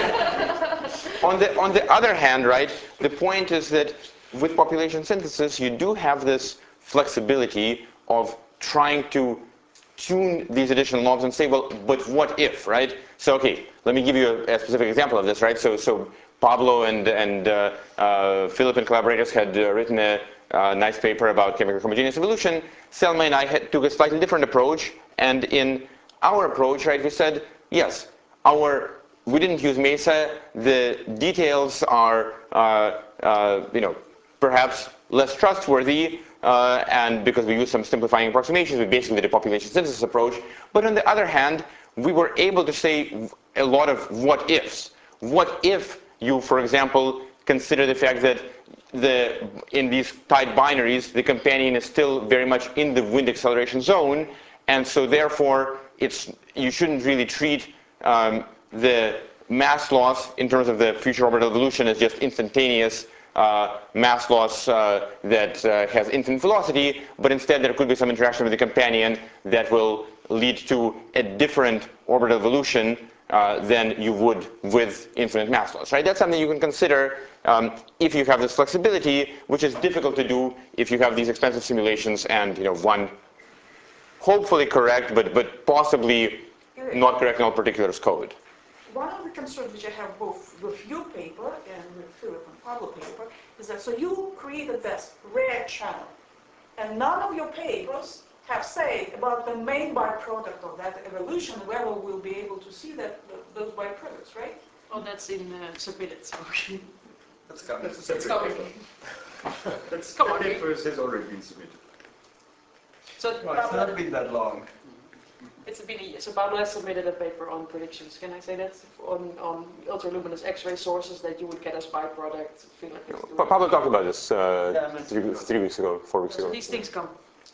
on the, on the other hand, right, the point is that with population synthesis, you do have this flexibility of trying to tune these additional knobs and say, well, but what if, right? So, okay, let me give you a, a specific example of this, right? So, so Pablo and, and uh, uh, Philip and collaborators had uh, written a uh, nice paper about chemical homogeneous evolution. Selma and I had, took a slightly different approach, and in our approach, right, we said, yes, our, we didn't use MESA, the details are, uh, uh, you know, perhaps less trustworthy, uh, and because we use some simplifying approximations, we basically did a population synthesis approach. But on the other hand, we were able to say a lot of what ifs. What if you, for example, consider the fact that the, in these tight binaries, the companion is still very much in the wind acceleration zone, and so therefore, it's, you shouldn't really treat um, the mass loss in terms of the future orbital evolution as just instantaneous uh, mass loss uh, that uh, has infinite velocity, but instead there could be some interaction with the companion that will lead to a different orbital evolution uh, than you would with infinite mass loss, right? That's something you can consider um, if you have this flexibility, which is difficult to do if you have these expensive simulations and, you know, one hopefully correct, but, but possibly not correct in all particulars code. One of the concerns which I have both with your paper and with Philip and Pablo paper is that so you created this rare channel, and none of your papers have said about the main byproduct of that evolution, whether we'll be able to see that those byproducts, right? Well, that's in uh, submitted, so. That's coming. That's a separate It's coming. paper. That's, Come the on, paper has already been submitted. So Well, it's Pablo, not been that long. it's been a year. So Pablo has submitted a paper on predictions. Can I say that on on ultraluminous X-ray sources that you would get as byproduct? Feel like it's Pa- Pablo talked about this uh, Yeah, I meant three, three weeks ago, four weeks So ago. these things come.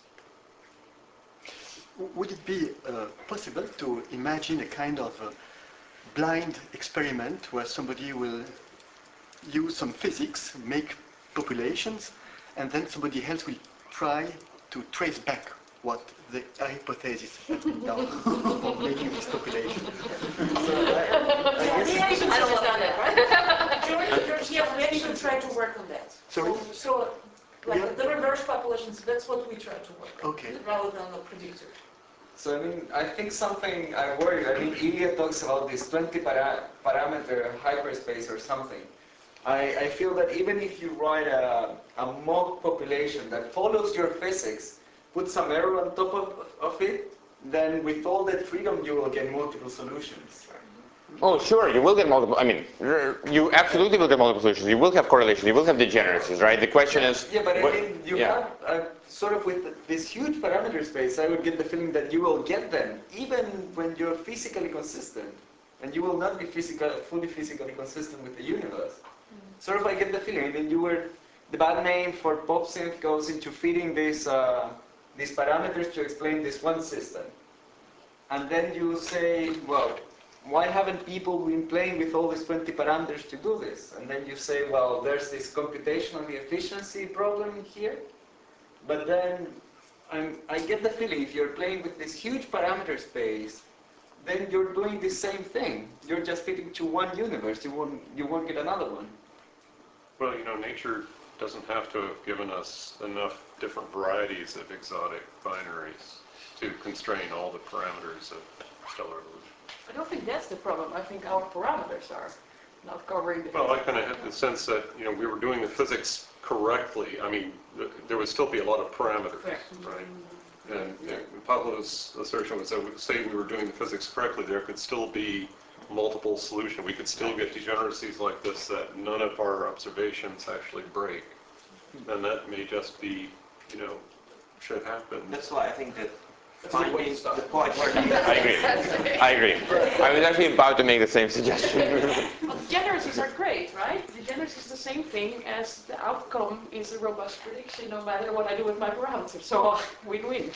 Would it be uh, possible to imagine a kind of uh, blind experiment where somebody will use some physics, make populations, and then somebody else will try to trace back what the hypothesis has been done for making this population? So I, I guess Reaction I don't is love done that. right? George, George, yes, we actually try to work on that. Sorry? So, so like Yeah. the reverse populations, that's what we try to work on, Okay. rather than a predictor. So I mean, I think something I worry. I mean, Ilya talks about this twenty para parameter hyperspace or something. I, I feel that even if you write a, a mock population that follows your physics, put some error on top of, of it, then with all that freedom you will get multiple solutions. Oh, sure, you will get multiple, I mean, r- you absolutely will get multiple solutions. You will have correlation, you will have degeneracies, right? The question is... Yeah, but I what- mean, you yeah. have uh, sort of with this huge parameter space, I would get the feeling that you will get them, even when you're physically consistent. And you will not be physical, fully physically consistent with the universe. Sort of I get the feeling, I mean, you were, the bad name for PopSynth goes into feeding these, uh, these parameters to explain this one system. And then you say, well, why haven't people been playing with all these twenty parameters to do this? And then you say, well, there's this computational efficiency problem here. But then I'm, I get the feeling if you're playing with this huge parameter space, then you're doing the same thing. You're just fitting to one universe. You won't, you won't get another one. Well, you know, nature doesn't have to have given us enough different varieties of exotic binaries to constrain all the parameters of stellar evolution. I don't think that's the problem. I think our parameters are not covering the Well, I kind of had the sense that, you know, we were doing the physics correctly. I mean, th there would still be a lot of parameters, right? And, and Pablo's assertion was that, say we were doing the physics correctly, there could still be multiple solutions. We could still get degeneracies like this that none of our observations actually break. And that may just be, you know, should happen. That's why I think that finding the point where I agree. I agree. I was actually about to make the same suggestion. Well, degeneracies are great, right? Degeneracy is the same thing as the outcome is a robust prediction no matter what I do with my parameters. So win-win.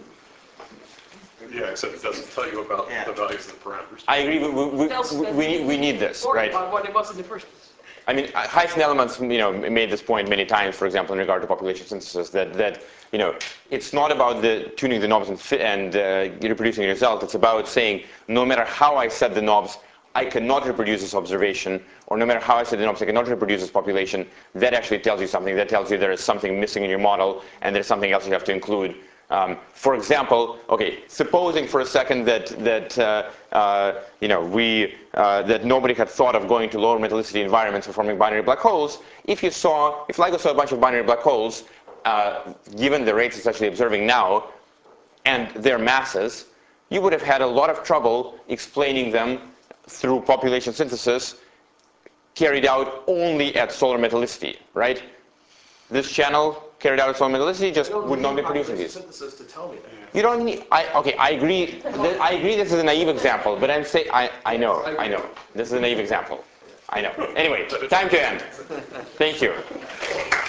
Yeah, except it doesn't tell you about Yeah. the values of the parameters. I agree. We, we, we, we, we need this, right? About what it was in the first place. I mean, Heist and Elements, you know, made this point many times, for example, in regard to population synthesis, that, that you know, it's not about the tuning the knobs and, fi and uh, reproducing the result. It's about saying, no matter how I set the knobs, I cannot reproduce this observation, or no matter how I set the knobs, I cannot reproduce this population. That actually tells you something. That tells you there is something missing in your model, and there's something else you have to include. Um, for example, okay, supposing for a second that that uh, uh, you know we uh, that nobody had thought of going to lower metallicity environments for forming binary black holes. If you saw, if LIGO saw a bunch of binary black holes, uh, given the rates it's actually observing now, and their masses, you would have had a lot of trouble explaining them through population synthesis carried out only at solar metallicity, right? This channel carried out at solar metallicity just would not be producing these. Synthesis to tell me that. You don't need, I, okay, I agree, I agree this is a naive example, but I'm saying, I, I know, I know. This is a naive example. I know. Anyway, time to end. Thank you.